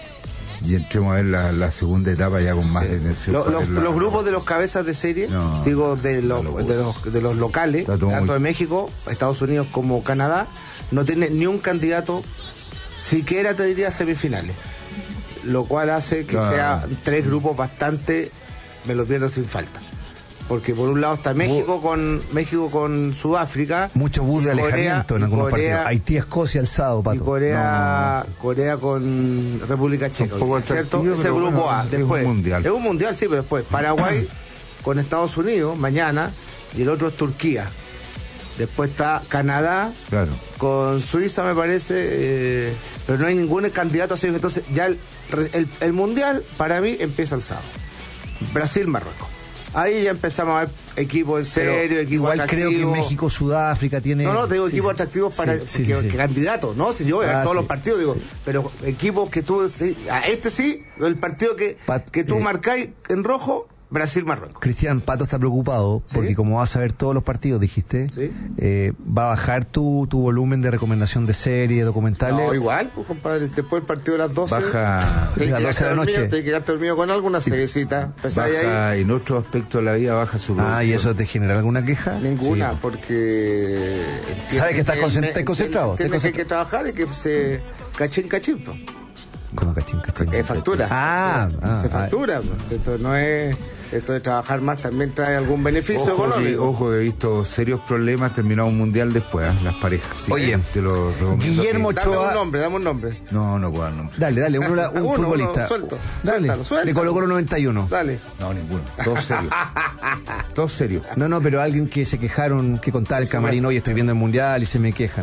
y entremos a ver la, la segunda etapa ya con más sí. intención. Lo, los, la, los grupos de los cabezas de serie, no, digo, de, lo, de, los, de los locales, tanto muy... de México, Estados Unidos como Canadá, no tiene ni un candidato, siquiera te diría semifinales. Lo cual hace que no, sea tres grupos bastante... me lo pierdo sin falta, porque por un lado está México con México con Sudáfrica, mucho bus de alejamiento en algunos Corea, partidos. Haití, Escocia, el sábado, Pato. Y Corea, no. Corea con República Checa, ¿cierto? Ese grupo bueno, A. Después, es un mundial. Es un mundial, sí, pero después Paraguay con Estados Unidos mañana y el otro es Turquía. Después está Canadá, claro, con Suiza, me parece, eh, pero no hay ningún candidato así. Entonces ya el, el, el mundial para mí empieza el sábado. Brasil, Marruecos. Ahí ya empezamos a ver equipos en serio, equipos igual atractivos. Creo que México, Sudáfrica tiene... No, no, te digo sí, equipos sí, atractivos para sí, sí, que, sí, que sí. candidatos, ¿no? Si yo voy a ver ah, todos sí, los partidos, digo, sí. pero equipos que tú... Sí, a este sí, el partido que, Pat, que tú eh, marcáis en rojo... Brasil, Marruecos. Cristian, Pato está preocupado porque ¿sí? como vas a ver todos los partidos, dijiste, ¿sí? eh, va a bajar tu, tu volumen de recomendación de series, documentales. No, igual, pues, compadre, después del partido de las doce. Baja de las doce de la noche. Tienes que quedarte dormido con alguna seriecita. Baja ahí. En otro aspecto de la vida baja su producción. Ah, ¿y eso te genera alguna queja? Ninguna, sí. porque... ¿Sabes que estás concentrado? concentrado Tienes que, que trabajar y que se cachín, cachín, pues. ¿Cómo cachín, cachín? Es factura. Ah, ah Se ah, factura, ah. pues. Esto no es... Esto de trabajar más también trae algún beneficio ojo económico. Que, ojo, he visto serios problemas, terminado un mundial después, ¿eh? Las parejas. Sí, oye, te lo recomiendo. Guillermo Ochoa. Dame un nombre, dame un nombre. No, no puedo dar nombre. Dale, dale, uno, un uno, futbolista. Uno, suelto. Dale, suéltalo, suéltalo. Le colocó noventa y uno. Dale. No, ninguno. Todos serios. Todos serios. No, no, pero alguien que se quejaron, que contaba el camarín, hoy estoy viendo el mundial y se me quejan.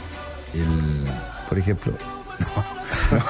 El... Por ejemplo. No.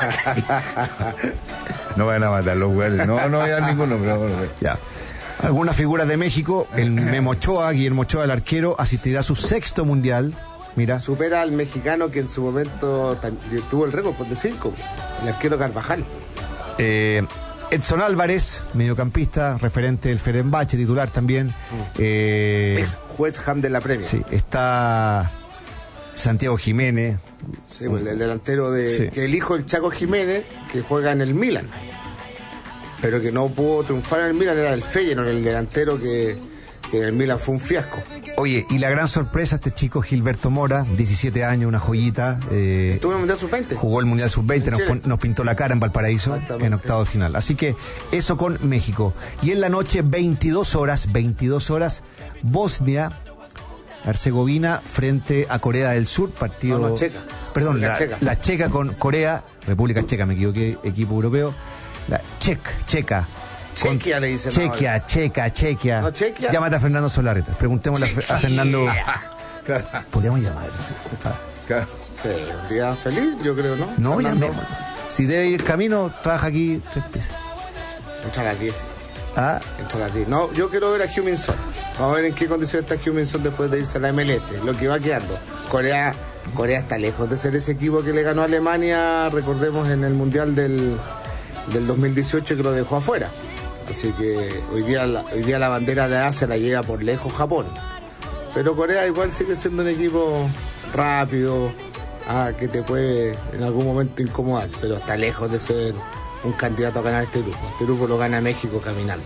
No vayan a matar los güeyes. No, no voy a dar ninguno, pero bueno. Ya. Algunas figuras de México, el Memo Ochoa, Guillermo Ochoa, el arquero, asistirá a su sexto mundial. Mira. Supera al mexicano que en su momento tuvo el récord de cinco, el arquero Carvajal. Eh, Edson Álvarez, mediocampista, referente del Fenerbahce, titular también. Mm. Eh, Ex West Ham de la Premier. Sí, está Santiago Jiménez. Sí, el, el delantero de... Sí. Que el hijo del Chaco Jiménez, que juega en el Milan. Pero que no pudo triunfar en el Milan, era el Feyenoord, el delantero que, que en el Milan fue un fiasco. Oye, y la gran sorpresa, este chico Gilberto Mora, diecisiete años, una joyita. Eh, Estuvo en el Mundial sub veinte. Jugó el Mundial sub veinte, nos, nos pintó la cara en Valparaíso en octavo de final. Así que eso con México. Y en la noche, veintidós horas, veintidós horas, Bosnia, Herzegovina frente a Corea del Sur, partido... No, no, Checa. Perdón, la checa. la Checa con Corea, República Checa, me equivoqué, equipo europeo. La Chec, Checa. Chequia le dicen. Chequia, ahora. Checa, Chequia. No, Chequia. Llámate a Fernando Solarreta. Preguntémosle a, a Fernando. Claro. Podríamos llamar. Claro. Sí, un día feliz, yo creo, ¿no? No, llamemos. Si debe ir camino, trabaja aquí tres piezas. Entra a las diez. Ah. Entra a las diez. No, yo quiero ver a Heung-min-son. Vamos a ver en qué condición está Heung-min-son después de irse a la M L S. Lo que va quedando. Corea. Corea está lejos de ser ese equipo que le ganó a Alemania, recordemos, en el Mundial del, del dos mil dieciocho, que lo dejó afuera. Así que hoy día, la, hoy día la bandera de Asia la llega por lejos Japón. Pero Corea igual sigue siendo un equipo rápido, ah, que te puede en algún momento incomodar, pero está lejos de ser un candidato a ganar este grupo. Este grupo lo gana México caminando.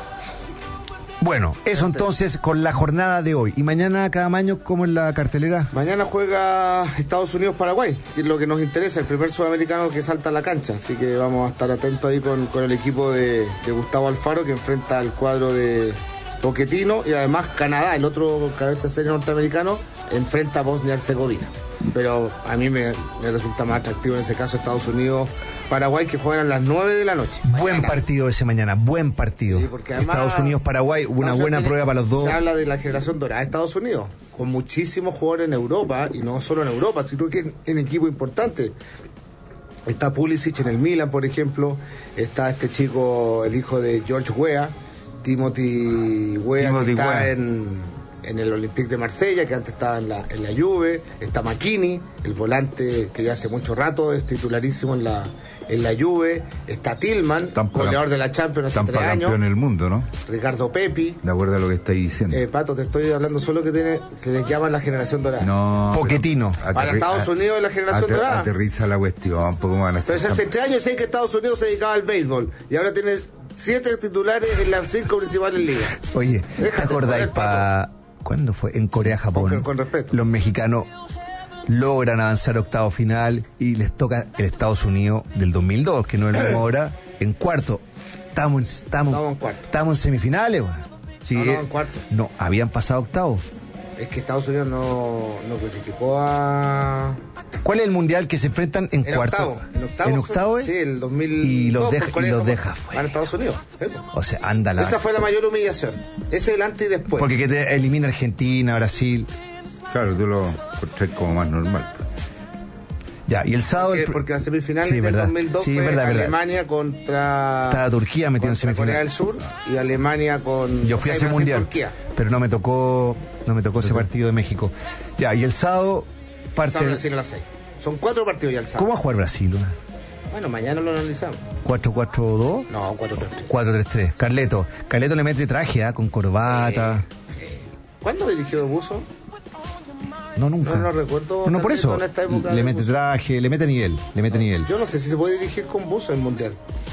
Bueno, eso entonces con la jornada de hoy. ¿Y mañana, cada año, cómo es la cartelera? Mañana juega Estados Unidos-Paraguay, que es lo que nos interesa, el primer sudamericano que salta a la cancha. Así que vamos a estar atentos ahí con, con el equipo de, de Gustavo Alfaro, que enfrenta al cuadro de Pochettino. Y además Canadá, el otro cabeza de serie norteamericano, enfrenta a Bosnia-Herzegovina. Pero a mí me, me resulta más atractivo en ese caso Estados Unidos-Paraguay, que juegan a las nueve de la noche. Mañana. Buen partido ese mañana, buen partido. Sí, porque además, Estados Unidos-Paraguay, una buena tiene, prueba para los dos. Se habla de la generación dorada de Estados Unidos, con muchísimos jugadores en Europa, y no solo en Europa, sino que en, en equipos importantes. Está Pulisic en el Milan, por ejemplo. Está este chico, el hijo de George Weah, Timothy Weah, que está en, en el Olympique de Marsella, que antes estaba en la, en la Juve. Está Macchini, el volante que ya hace mucho rato es titularísimo en la, en la Juve. Está Tillman, Tampa, goleador de la Champions hace tres años. campeón del mundo, ¿no? Ricardo Pepi. De acuerdo a lo que estáis diciendo. Eh, Pato, te estoy hablando solo que tiene, se les llama la generación dorada. No. Poquetino. Para Estados Unidos es la generación ater, dorada. Aterriza la cuestión, poco van a hacer. Pero hace tres años sé que Estados Unidos se dedicaba al béisbol y ahora tiene siete titulares en las cinco principales ligas. Oye, Déjate ¿te acordáis joder, para cuándo fue? En Corea, Japón. Con, con respeto. Los mexicanos logran avanzar a octavo final y les toca el Estados Unidos del dos mil dos, que no es lo mismo ahora, en cuarto. Estamos, estamos, Estamos en cuarto. Estamos en semifinales, güey. Sí, No, no, eh, en cuarto. No, habían pasado octavos. Es que Estados Unidos no, no clasificó a... ¿Cuál es el mundial que se enfrentan en, En cuarto? octavo. En octavo. ¿En octavo fue- es? Sí, el dos mil dos. Y los deja- con Corea y los Japón. deja fuera. Van a Estados Unidos. ¿sí? O sea, anda la... Esa fue la mayor humillación. Ese es el antes y después. Porque que te elimina Argentina, Brasil. Claro, tú lo portras como más normal. Ya, y el sábado... Porque, el- porque la semifinal Sí, del verdad. dos mil dos Sí, fue verdad, verdad. Alemania contra... Estaba Turquía metido en contra semifinal. Corea del Sur y Alemania con... Yo fui o a sea, ese Brasil, mundial, Turquía. pero no me tocó, no me tocó ese partido de México. Ya, y el sábado parte. Sábado Brasil a las seis. Son cuatro partidos ya el sábado. ¿Cómo va a jugar Brasil? Bueno, mañana lo analizamos. ¿cuatro cuatro dos? No, cuatro tres tres. cuatro tres tres. Carleto. Carleto le mete traje, ¿ah? Con corbata. ¿Cuándo dirigió Buzo? No, nunca. No, no recuerdo. No, por eso. En esta época Le de mete Buzo. traje, le mete nivel, le mete nivel. Yo no sé si se puede dirigir con Buzo el mundial.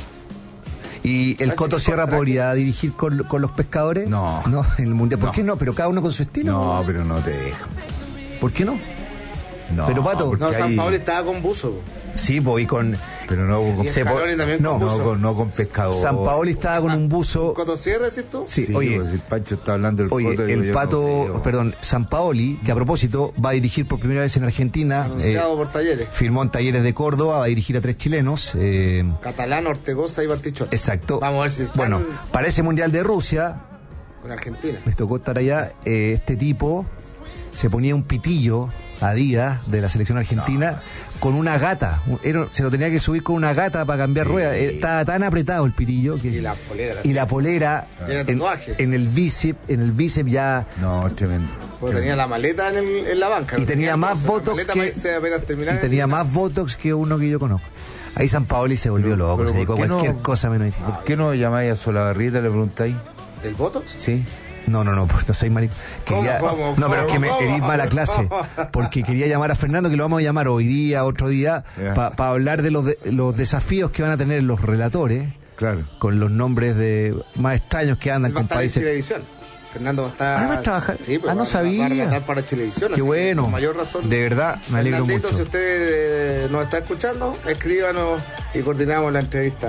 ¿Y el Ah, Coto sí, Sierra con traje. podría dirigir con, con los pescadores? No. No, en el mundial. ¿Por No. qué no? Pero cada uno con su estilo. No, pero no te dejan. ¿Por qué no? No, Pero, Pato, porque No, San hay- Pablo estaba con Buzo. Sí, pues, y con... Pero no con, Y Se po- Scaloni también no, con no, Buzo. con, no con pescador. San Paoli estaba con un buzo... ¿Coto Sierra, decís tú? Sí, Sí, oye, pues, el Pancho está hablando del Oye, Coto, digo, el yo Pato, no creo. perdón, San Paoli, que a propósito va a dirigir por primera vez en Argentina, Anunciado eh, por Talleres. firmó en Talleres de Córdoba, va a dirigir a tres chilenos. eh, Catalán, Ortegoza y Bartichotto. exacto. Vamos a ver si están Bueno, para ese Mundial de Rusia, con Argentina. les tocó estar allá, eh, este tipo se ponía un pitillo Adidas de la selección argentina con una gata. Era- se lo tenía que subir con una gata para cambiar ruedas. Eh, Estaba tan apretado el pitillo que... Y la polera. y la polera Llena de en, tatuaje. en el bíceps, en el bíceps ya... No, tremendo. Porque tenía la maleta en, el- en la banca. Y tenía más la botox maleta que- para irse apenas terminar Y el- tenía más botox que uno que yo conozco. Ahí San Paoli se volvió loco, pero se dedicó a ¿por qué cualquier no? cosa menos. ¿Por qué no llamáis a Solabarrieta, le preguntáis? ¿Del botox? Sí. No, no, no, pues no soy marico. Quería- ¿Cómo, cómo, no, pero es que me cómo, herís cómo? mala clase. Porque quería llamar a Fernando, que lo vamos a llamar hoy día, otro día, Ya. para hablar de los, de los desafíos que van a tener los relatores, Claro. con los nombres de más extraños que andan Él va a con estar en países. Chilevisión. Fernando va a estar. Ah, va a trabajar. Sí, pues Ah, no va, sabía. Va a relatar para Chilevisión. Qué así que bueno. Con mayor razón. De verdad, me alegro Fernandito, mucho. si usted eh, nos está escuchando, escríbanos y coordinamos la entrevista.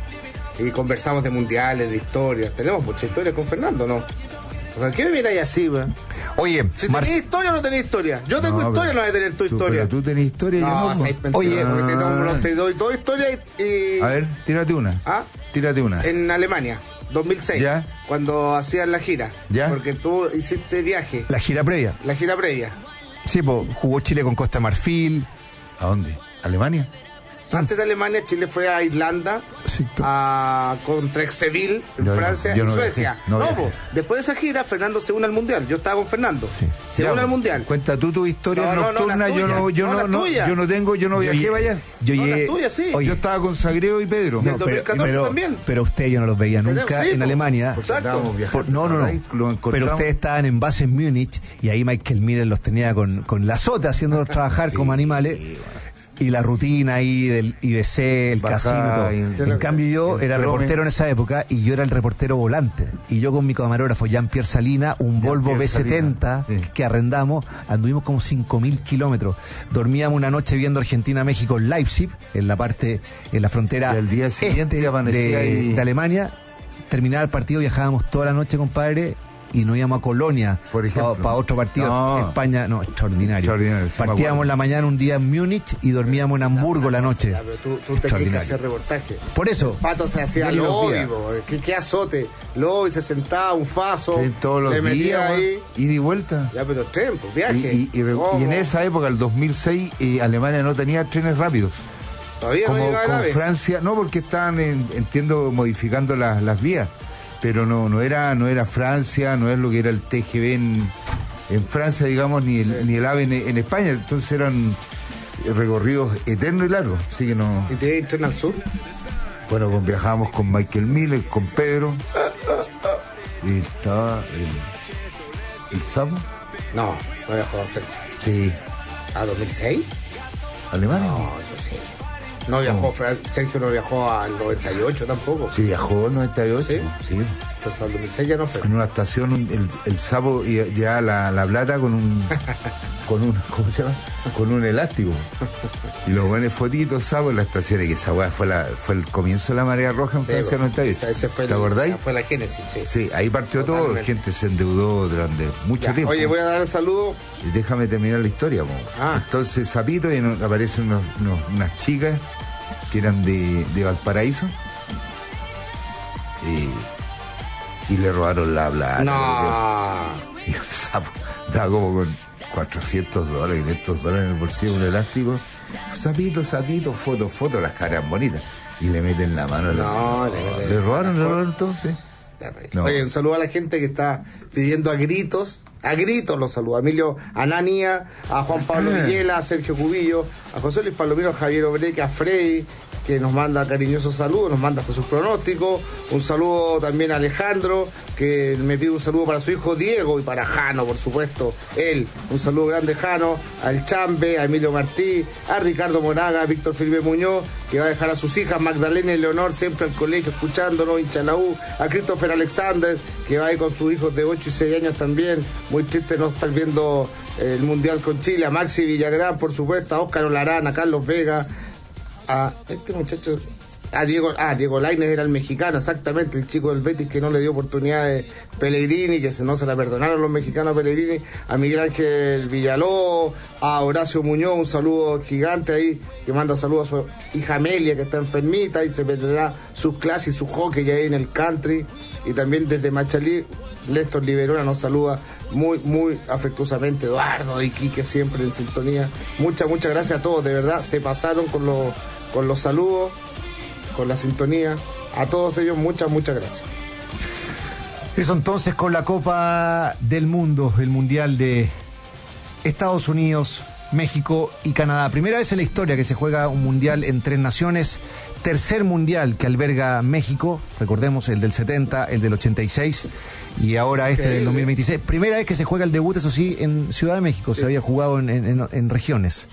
Y conversamos de mundiales, de historias. Tenemos mucha historia con Fernando, ¿no? O sea, ¿qué me miráis así, weón? Oye, Si Mar- tenéis historia o no tenéis historia. Yo tengo No, historia, pero- no voy a tener tu tú- historia. Pero tú tenés historia y yo No, no. seis mentiras, Oye, porque te, ah. tengo- te doy dos historias y, y- A ver, tírate una. ¿Ah? Tírate una. En Alemania, dos mil seis, Ya. cuando hacían la gira. Ya. Porque tú hiciste viaje, la gira previa. la gira previa. Sí, pues jugó Chile con Costa Marfil. ¿A dónde? ¿Alemania? Antes de Alemania, Chile fue a Irlanda, a, contra Exeville, en Yo- Francia, yo en no Suecia. viajé, no No, viajé. po. Después de esa gira, Fernando se une al Mundial. Yo estaba con Fernando. Se Ya, une al Mundial. Cuenta tú tu historia No, no, no, nocturna. la yo tuya. no, yo No, no, la no, tuya. yo no tengo, yo no Yo viajé lle- para allá. Yo No, la llegué- tuya, sí. Oye, Yo estaba con Sagreo y Pedro. Del dos mil catorce pero, también. pero usted yo no los veía nunca Pero sí, en po. Alemania. Exacto. Estábamos viajando Por- no, no, no. ahí, lo encontramos. Pero ustedes estaban en base en Múnich y ahí Michael Miller los tenía con, con la sota haciéndolos trabajar como animales. Y la rutina ahí del I B C, el Bajá casino, todo. y- En cambio yo el era Trome. reportero en esa época y yo era el reportero volante. Y yo con mi camarógrafo Jean-Pierre Salina, un Volvo B setenta Salina, sí. que arrendamos, anduvimos como cinco mil kilómetros. Dormíamos una noche viendo Argentina-México en Leipzig, en la parte, en la frontera Y al día siguiente este amanecía de, ahí. de Alemania. Terminaba el partido, viajábamos toda la noche, compadre, y nos íbamos a Colonia Por ejemplo. para otro partido. No. España, no, extraordinario. Extraordinario, sí me Partíamos acuerdo. la mañana un día en Múnich y dormíamos en Hamburgo la noche. Ya, pero tú, tú tenías que Extraordinario. hacer reportaje. Por eso. Pato se hacía Yo ni los lobby, veía. po. ¿Qué, qué azote. Lobby, se sentaba, un faso. Sí, todos los le metía días, ahí. ida y vuelta. Ya, pero tren, pues, Y, viaje. y- y- ¿Cómo? y en esa época, el dos mil seis, eh, Alemania no tenía trenes rápidos. Todavía Como no llegaba el con AVE. Francia, no, porque estaban, en- entiendo, modificando las, las vías. Pero no no era no era Francia, no es lo que era el T G V en, en Francia, digamos, ni el, sí. ni el AVE en, en España. Entonces eran recorridos eternos y largos. Así que no. ¿Y te entran al sur? Bueno, pues viajábamos con Michael Miller, con Pedro. Y estaba el, el Sapo. No, no viajó a hacer. Sí. ¿A dos mil seis? ¿Alemania? No, no sé. No viajó, oh. Sergio no viajó al noventa y ocho tampoco. Sí, viajó al noventa y ocho. Sí. sí. Entonces al dos mil seis ya no fue. En una estación, el, el Sapo ya la, la plata con un. con un. ¿Cómo se llama? Con un elástico. Y los buenos fotitos, Sapo, en la estación. Y que esa weá fue, la, fue el comienzo de la marea roja en sí, Francia bueno, noventa y ocho. Ese fue ¿Te acordáis? Fue la génesis, sí. Sí, ahí partió Totalmente. todo. Gente se endeudó durante mucho ya, tiempo. Oye, voy a dar el saludo. Y déjame terminar la historia. Ah. Entonces, Sapito, y aparecen unos, unos, unas chicas que eran de, de Valparaíso y, y le robaron la plata. No. Y el Sapo estaba como con cuatrocientos dólares, quinientos dólares en el bolsillo, un elástico. Sapito, Sapito, foto, foto, las caras bonitas. Y le meten la mano. No, la... le, le, le robaron, le robaron todo, sí. No. Oye, un saludo a la gente que está pidiendo a gritos, a gritos los saludos. A Emilio Anania, a Juan Pablo Villela, a Sergio Cubillo, a José Luis Palomino, a Javier Obreque, a Freddy, que nos manda cariñosos saludos, nos manda hasta sus pronósticos. Un saludo también a Alejandro, que me pide un saludo para su hijo Diego y para Jano, por supuesto, él. Un saludo grande, Jano, al Chambe, a Emilio Martí, a Ricardo Moraga, a Víctor Felipe Muñoz, que va a dejar a sus hijas Magdalena y Leonor siempre al colegio escuchándonos, hincha la U, a Christopher Alexander, que va a ir con sus hijos de ocho y seis años también, muy triste no estar viendo el Mundial con Chile, a Maxi Villagrán, por supuesto, a Óscar Olarán, a Carlos Vega, a este muchacho, a Diego, ah, Diego Lainez era el mexicano, exactamente, el chico del Betis que no le dio oportunidad de Pellegrini, que se, no se la perdonaron los mexicanos a Pellegrini, a Miguel Ángel Villaló, a Horacio Muñoz, un saludo gigante ahí, que manda saludos a su hija Amelia, que está enfermita y se perderá sus clases y su hockey ahí en el country, y también desde Machalí, Léstor Liberona nos saluda muy, muy afectuosamente, Eduardo y Quique siempre en sintonía. Muchas, muchas gracias a todos, de verdad, se pasaron con los, con los saludos, con la sintonía. A todos ellos, muchas, muchas gracias. Eso entonces con la Copa del Mundo, el Mundial de Estados Unidos, México y Canadá. Primera vez en la historia que se juega un Mundial en tres naciones. Tercer Mundial que alberga México, recordemos el del setenta, el del ochenta y seis y ahora este del dos mil veintiséis. Primera vez que se juega el debut, eso sí, en Ciudad de México, sí. Se había jugado en, en, en regiones.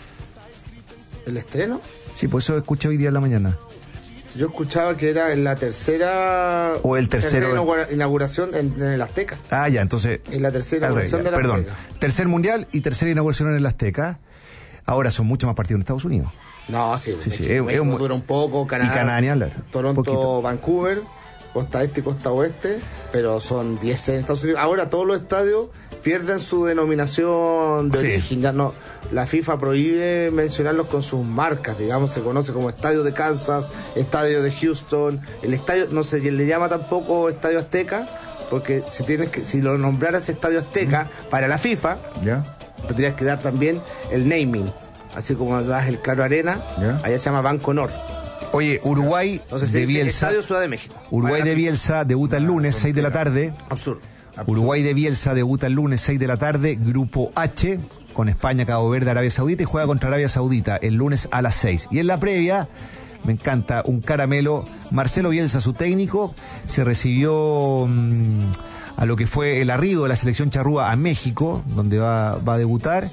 ¿El estreno? Sí, por eso escuché hoy día en la mañana. Yo escuchaba que era en la tercera... O el tercero... Tercera inauguración en, en el Azteca. Ah, ya, entonces... En la tercera inauguración del Perdón, Azteca. Tercer Mundial y tercera inauguración en el Azteca. Ahora son mucho más partidos en Estados Unidos. No, sí, sí, México, sí, es, México es, dura un poco, Canadá, y Canadá ni hablar. Toronto, Vancouver, costa este y costa oeste, pero son diez en Estados Unidos. Ahora todos los estadios pierden su denominación de sí. origen, ya no, la FIFA prohíbe mencionarlos con sus marcas, digamos, se conoce como Estadio de Kansas, Estadio de Houston, el estadio, no se le llama tampoco Estadio Azteca, porque si tienes que, si lo nombraras Estadio Azteca mm. para la FIFA, ¿ya? Tendrías que dar también el naming. Así como das el Claro Arena, ¿ya? Allá se llama Banco Honor. Oye, Uruguay Entonces, de Bielsa. Estadio Ciudad de México. Uruguay de Bielsa debuta el lunes, seis de la tarde. Absurdo. Uruguay de Bielsa debuta el lunes, seis de la tarde. Grupo H, con España, Cabo Verde, Arabia Saudita, y juega contra Arabia Saudita el lunes a las seis. Y en la previa, me encanta, un caramelo. Marcelo Bielsa, su técnico, se recibió mmm, a lo que fue el arribo de la selección charrúa a México, donde va, va a debutar.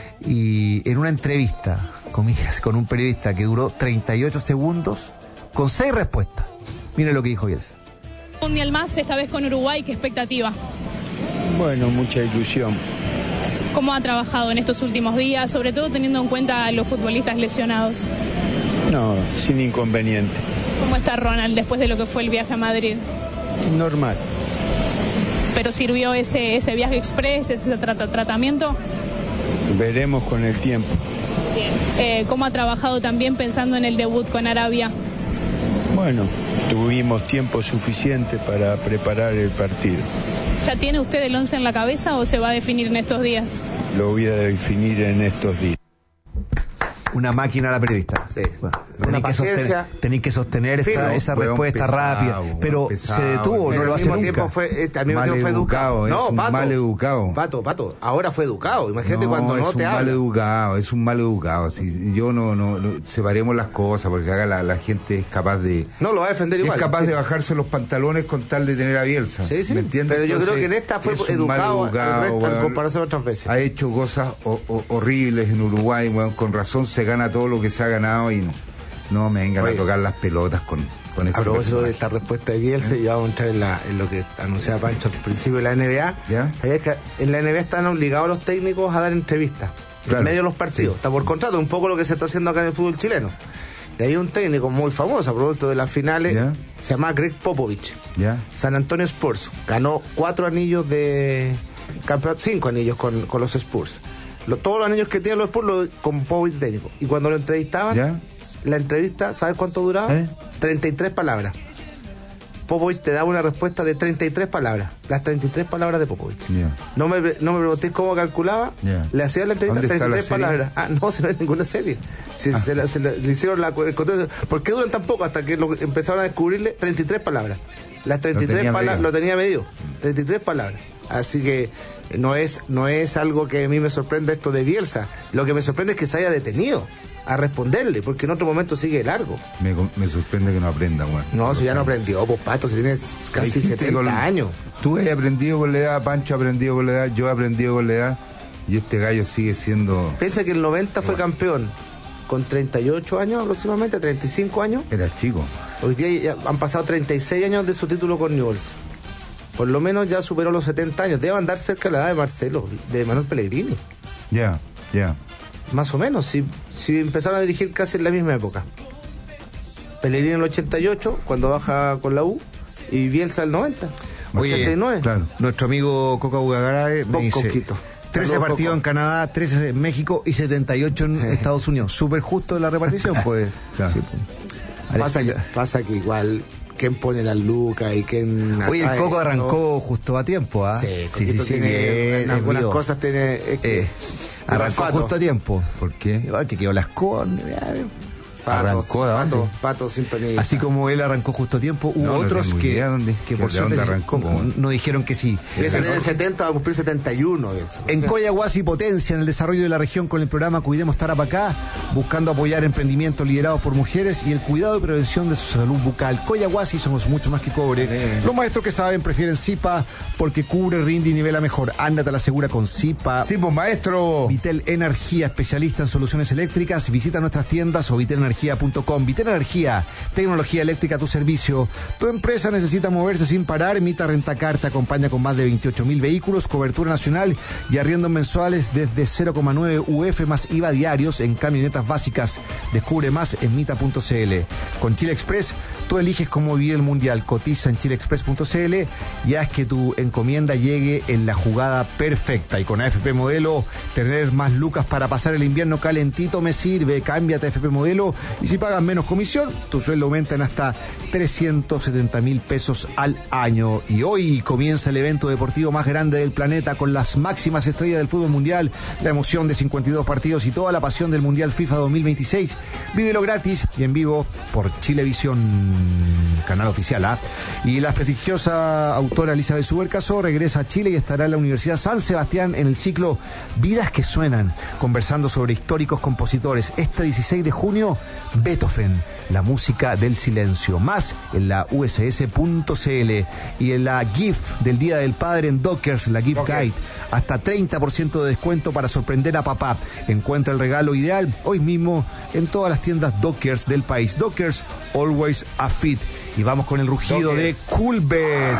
Y en una entrevista, comillas, con un periodista que duró treinta y ocho segundos, con seis respuestas. Miren lo que dijo Bielsa. Mundial más, esta vez con Uruguay, ¿qué expectativa? Bueno, mucha ilusión. ¿Cómo ha trabajado en estos últimos días, sobre todo teniendo en cuenta a los futbolistas lesionados? No, sin inconveniente. ¿Cómo está Ronald después de lo que fue el viaje a Madrid? Normal. ¿Pero sirvió ese, ese viaje express, ese tra- tratamiento? Veremos con el tiempo. Bien. Eh, ¿Cómo ha trabajado también pensando en el debut con Arabia? Bueno, tuvimos tiempo suficiente para preparar el partido. ¿Ya tiene usted el once en la cabeza o se va a definir en estos días? Lo voy a definir en estos días. Una máquina la periodista. Sí. Bueno. una que paciencia. sostener, tenéis que sostener esta, Firme. esa Weón respuesta pesado, rápida. weón Pero pesado, se detuvo, weón. no lo al hace mismo nunca. tiempo fue, eh, al mismo Mal tiempo fue educado. educado, es No, un Pato. mal educado. Pato, Pato, ahora fue educado. Imagínate No, cuando no es te un mal habla. educado, es un mal educado. Si yo no, no, no- separemos las cosas, porque acá la, la gente es capaz de. No, lo va a defender igual. Es capaz sí. de bajarse los pantalones con tal de tener a Bielsa. Sí, sí. ¿Me entiendes? Pero yo Entonces, creo que en esta fue es un educado, mal educado, el resto, en weón. comparación a otras veces. Ha hecho cosas o- o- horribles en Uruguay, weón. Con razón se gana todo lo que se ha ganado y no me vengan Oye. a tocar las pelotas con, con A este propósito de personaje. esta respuesta de Bielsa, ya vamos a entrar en, la, en lo que anunciaba Pancho al principio de la N B A. ¿Ya? ¿Sabías que en la N B A están obligados los técnicos a dar entrevistas Claro. en medio de los partidos? Está por contrato, un poco lo que se está haciendo acá en el fútbol chileno. Y hay un técnico muy famoso a propósito de las finales, ¿Ya? se llama Greg Popovich. ¿Ya? San Antonio Spurs ganó cuatro anillos de campeonato, cinco anillos con, con los Spurs. Lo- todos los anillos que tienen los Spurs lo, con Popovich técnico. Y cuando lo entrevistaban, ¿Ya? la entrevista, ¿sabes cuánto duraba? ¿Eh? treinta y tres palabras. Popovich te daba una respuesta de treinta y tres palabras. Las treinta y tres palabras de Popovich. Ya. No me, no me preguntéis cómo calculaba. Ya. Le hacía la entrevista ¿Dónde está treinta y la tres serie? palabras. Ah, no, si no hay ninguna serie. Si Ah. se, la- se la- le hicieron la. el conteo- ¿Por qué duran tan poco? Hasta que lo, empezaron a descubrirle treinta y tres palabras. Las treinta y tres tenía palabras medido. lo tenía medio. treinta y tres palabras. Así que eh, no es, no es algo que a mí me sorprende esto de Bielsa. Lo que me sorprende es que se haya detenido a responderle, porque en otro momento sigue largo. Me, me sorprende que no aprenda, weón. No, si ya no aprendió, pues Pato, si tienes casi Hay gente setenta con- años. Tú has aprendido con la edad, Pancho ha aprendido con la edad, yo he aprendido con la edad, y este gallo sigue siendo. Piensa que el noventa fue campeón con treinta y ocho años aproximadamente, treinta y cinco años. Era chico. Hoy día ya han pasado treinta y seis años de su título con Newell's. Por lo menos ya superó los setenta años. Debe andar cerca de la edad de Marcelo, de Manuel Pellegrini. Ya, ya. Más o menos, si, si empezaron a dirigir casi en la misma época. Pellegrini en el ochenta y ocho, cuando baja con la U, y Bielsa el noventa. Oye, ochenta y nueve. Claro. Nuestro amigo Coca Ugagarae me Bon dice Coquito. trece Saludos, partidos Coco. en Canadá, trece en México y setenta y ocho en Estados Unidos. Súper justo la repartición, pues. Claro. Sí, pues. Pasa que, pasa que igual, ¿quién pone las lucas y quién Oye, el atrae Coco esto? arrancó justo a tiempo, ¿ah? Sí, sí, sí, Coquito sí, tiene, bien, en algunas vivo. cosas tiene... Es que, Eh, arrancó Pato. justo a tiempo. ¿Por qué? Igual que quedó las con. Pato, Arrancó, ¿de dónde? Pato, Pato, sintonía. Así como él arrancó justo a tiempo, hubo No, no otros tengo que, idea dónde- que por de dónde suerte arrancó, no, po. no dijeron que sí. Ese tiene setenta, va a cumplir setenta y uno. Eso. En Coyahuasi potencia en el desarrollo de la región con el programa Cuidemos Tarapacá, buscando apoyar emprendimientos liderados por mujeres y el cuidado y prevención de su salud bucal. Coyahuasi somos mucho más que cobre. Los maestros que saben prefieren Zipa porque cubre, rinde y nivela mejor. Ándate a la segura con Zipa. Sí, pues maestro. Vitel Energía, especialista en soluciones eléctricas. Visita nuestras tiendas o vitel energía punto com. Vitel Energía, tecnología eléctrica a tu servicio. Tu empresa necesita moverse sin parar. Mita Rentacar te acompaña con más de veintiocho mil vehículos, cobertura nacional y arriendos mensuales desde cero coma nueve U F más I V A diarios en camionetas básicas. Descubre más en mita punto c l. Con Chile Express, tú eliges cómo vivir el mundial. Cotiza en chile express punto c l y haz que tu encomienda llegue en la jugada perfecta. Y con A F P Modelo, tener más lucas para pasar el invierno calentito me sirve. Cámbiate a A F P Modelo y si pagas menos comisión, tu sueldo aumenta en hasta trescientos setenta mil pesos al año. Y hoy comienza el evento deportivo más grande del planeta con las máximas estrellas del fútbol mundial, la emoción de cincuenta y dos partidos y toda la pasión del Mundial FIFA dos mil veintiséis. Vívelo gratis y en vivo por Chilevisión, canal oficial. ¿ah? Y la prestigiosa autora Elizabeth Subercaso regresa a Chile y estará en la Universidad San Sebastián en el ciclo Vidas que Suenan, conversando sobre históricos compositores. Este dieciséis de junio, Beethoven, la música del silencio. Más en la u s s punto c l y en la GIF del Día del Padre en Dockers, la Gift Dockers. Guide. Hasta treinta por ciento de descuento para sorprender a papá. Encuentra el regalo ideal hoy mismo en todas las tiendas Dockers del país. Dockers, always a fit. Y vamos con el rugido Dockers. de Coolbet.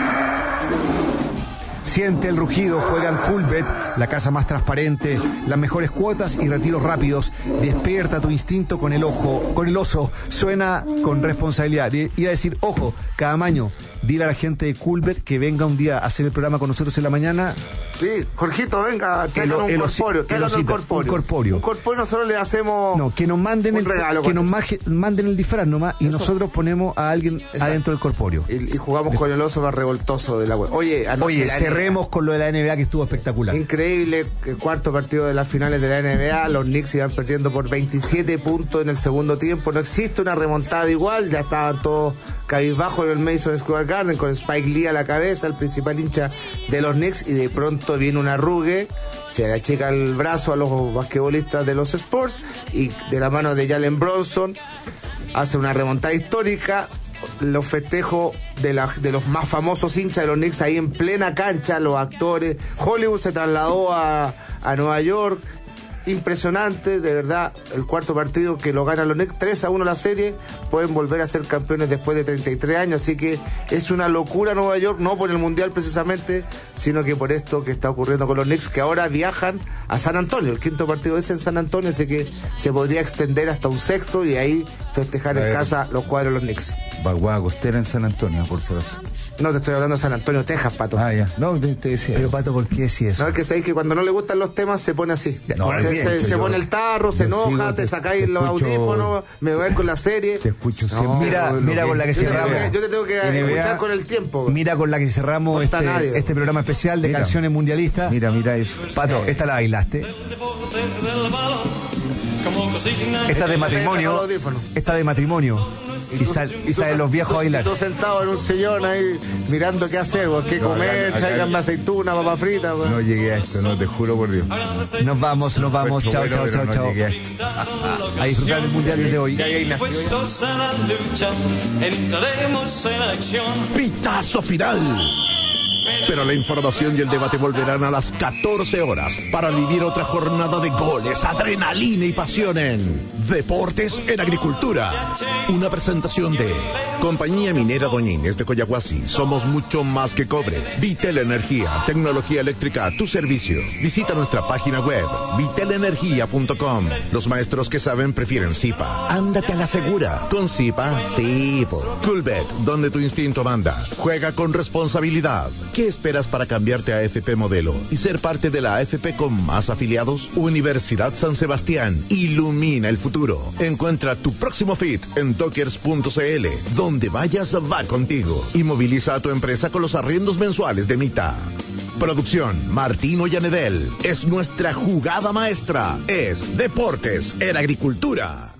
Siente el rugido, juega en Coolbet, la casa más transparente, las mejores cuotas y retiros rápidos. Despierta tu instinto con el ojo, con el oso. Suena con responsabilidad. I- Iba a decir, ojo, cada maño, dile a la gente de Culbet que venga un día a hacer el programa con nosotros en la mañana. Sí, Jorgito, venga, tráiganos un corpóreo, tráiganos un corpóreo. Un corpóreo. Un corpóreo, nosotros le hacemos No, que nos manden un el regalo que con nos eso. maje- manden el disfraz nomás y Eso. nosotros ponemos a alguien Exacto. adentro del corpóreo. Y, y jugamos con el oso más revoltoso de la web. Oye, anoche Oye, la cerremos con lo de la N B A que estuvo espectacular. Increíble, el cuarto partido de las finales de la N B A, los Knicks iban perdiendo por veintisiete puntos en el segundo tiempo, no existe una remontada igual, ya estaban todos cabizbajos en el Madison Square Garden con Spike Lee a la cabeza, el principal hincha de los Knicks, y de pronto viene un arrugue, se le achica el brazo a los basquetbolistas de los Spurs y de la mano de Jalen Bronson hace una remontada histórica. Los festejos de, la, de los más famosos hinchas de los Knicks ahí en plena cancha, los actores. Hollywood se trasladó a, a Nueva York. Impresionante, de verdad, el cuarto partido que lo ganan los Knicks, tres a uno la serie, pueden volver a ser campeones después de treinta y tres años, así que es una locura Nueva York, no por el Mundial precisamente, sino que por esto que está ocurriendo con los Knicks, que ahora viajan a San Antonio, el quinto partido es en San Antonio, así que se podría extender hasta un sexto y ahí festejar en casa los cuadros de los Knicks. Vaguada costera en San Antonio, por si acaso. No, te estoy hablando de San Antonio, Texas, Pato. Ah, ya. No, te, te decía. Pero Pato, ¿por qué decís eso? No, es que sabéis que cuando no le gustan los temas se pone así. No, se, bien, se, se yo- pone el tarro, se yo enoja, sigo, te, te- sacáis te los escucho- audífonos, me voy con la serie. Te escucho No, siempre. Mira, lo mira con la que yo, te tengo cerramos. que, yo te tengo que N B A, escuchar con el tiempo. Mira con la que cerramos No está este, nadie. este programa especial de Mira. canciones mundialistas. Mira, mira eso. Pato, esta la bailaste. Esta de matrimonio. Esta de matrimonio. Y, sal- y salen los viejos a bailar. Tú sentado en un sillón ahí mirando qué hacer, pues, qué No, comer, acá- acá- tráiganme aceituna, papa frita. Pues. No llegué a esto, no, te juro por Dios. Nos vamos, nos vamos. Puesto Chao, bueno, chao, pero chao, no chao. llegué a esto. A disfrutar del mundial desde hoy. Ya ahí nació. Dispuestos a la lucha, entraremos en acción. Pitazo final. Pero la información y el debate volverán a las catorce horas para vivir otra jornada de goles, adrenalina y pasión en Deportes en Agricultura. Una presentación de Compañía Minera Doña Inés de Coyahuasi. Somos mucho más que cobre. Vitel Energía, tecnología eléctrica a tu servicio. Visita nuestra página web vitel energía punto com. Los maestros que saben prefieren Zipa. Ándate a la segura. Con Zipa, sí. po. Culbet, donde tu instinto manda. Juega con responsabilidad. ¿Qué esperas para cambiarte a A F P Modelo y ser parte de la A F P con más afiliados? Universidad San Sebastián. Ilumina el futuro. Encuentra tu próximo fit en dockers punto c l. Donde vayas va contigo. Y moviliza a tu empresa con los arriendos mensuales de Mita. Producción Martino Yanedel. Es nuestra jugada maestra. Es Deportes en Agricultura.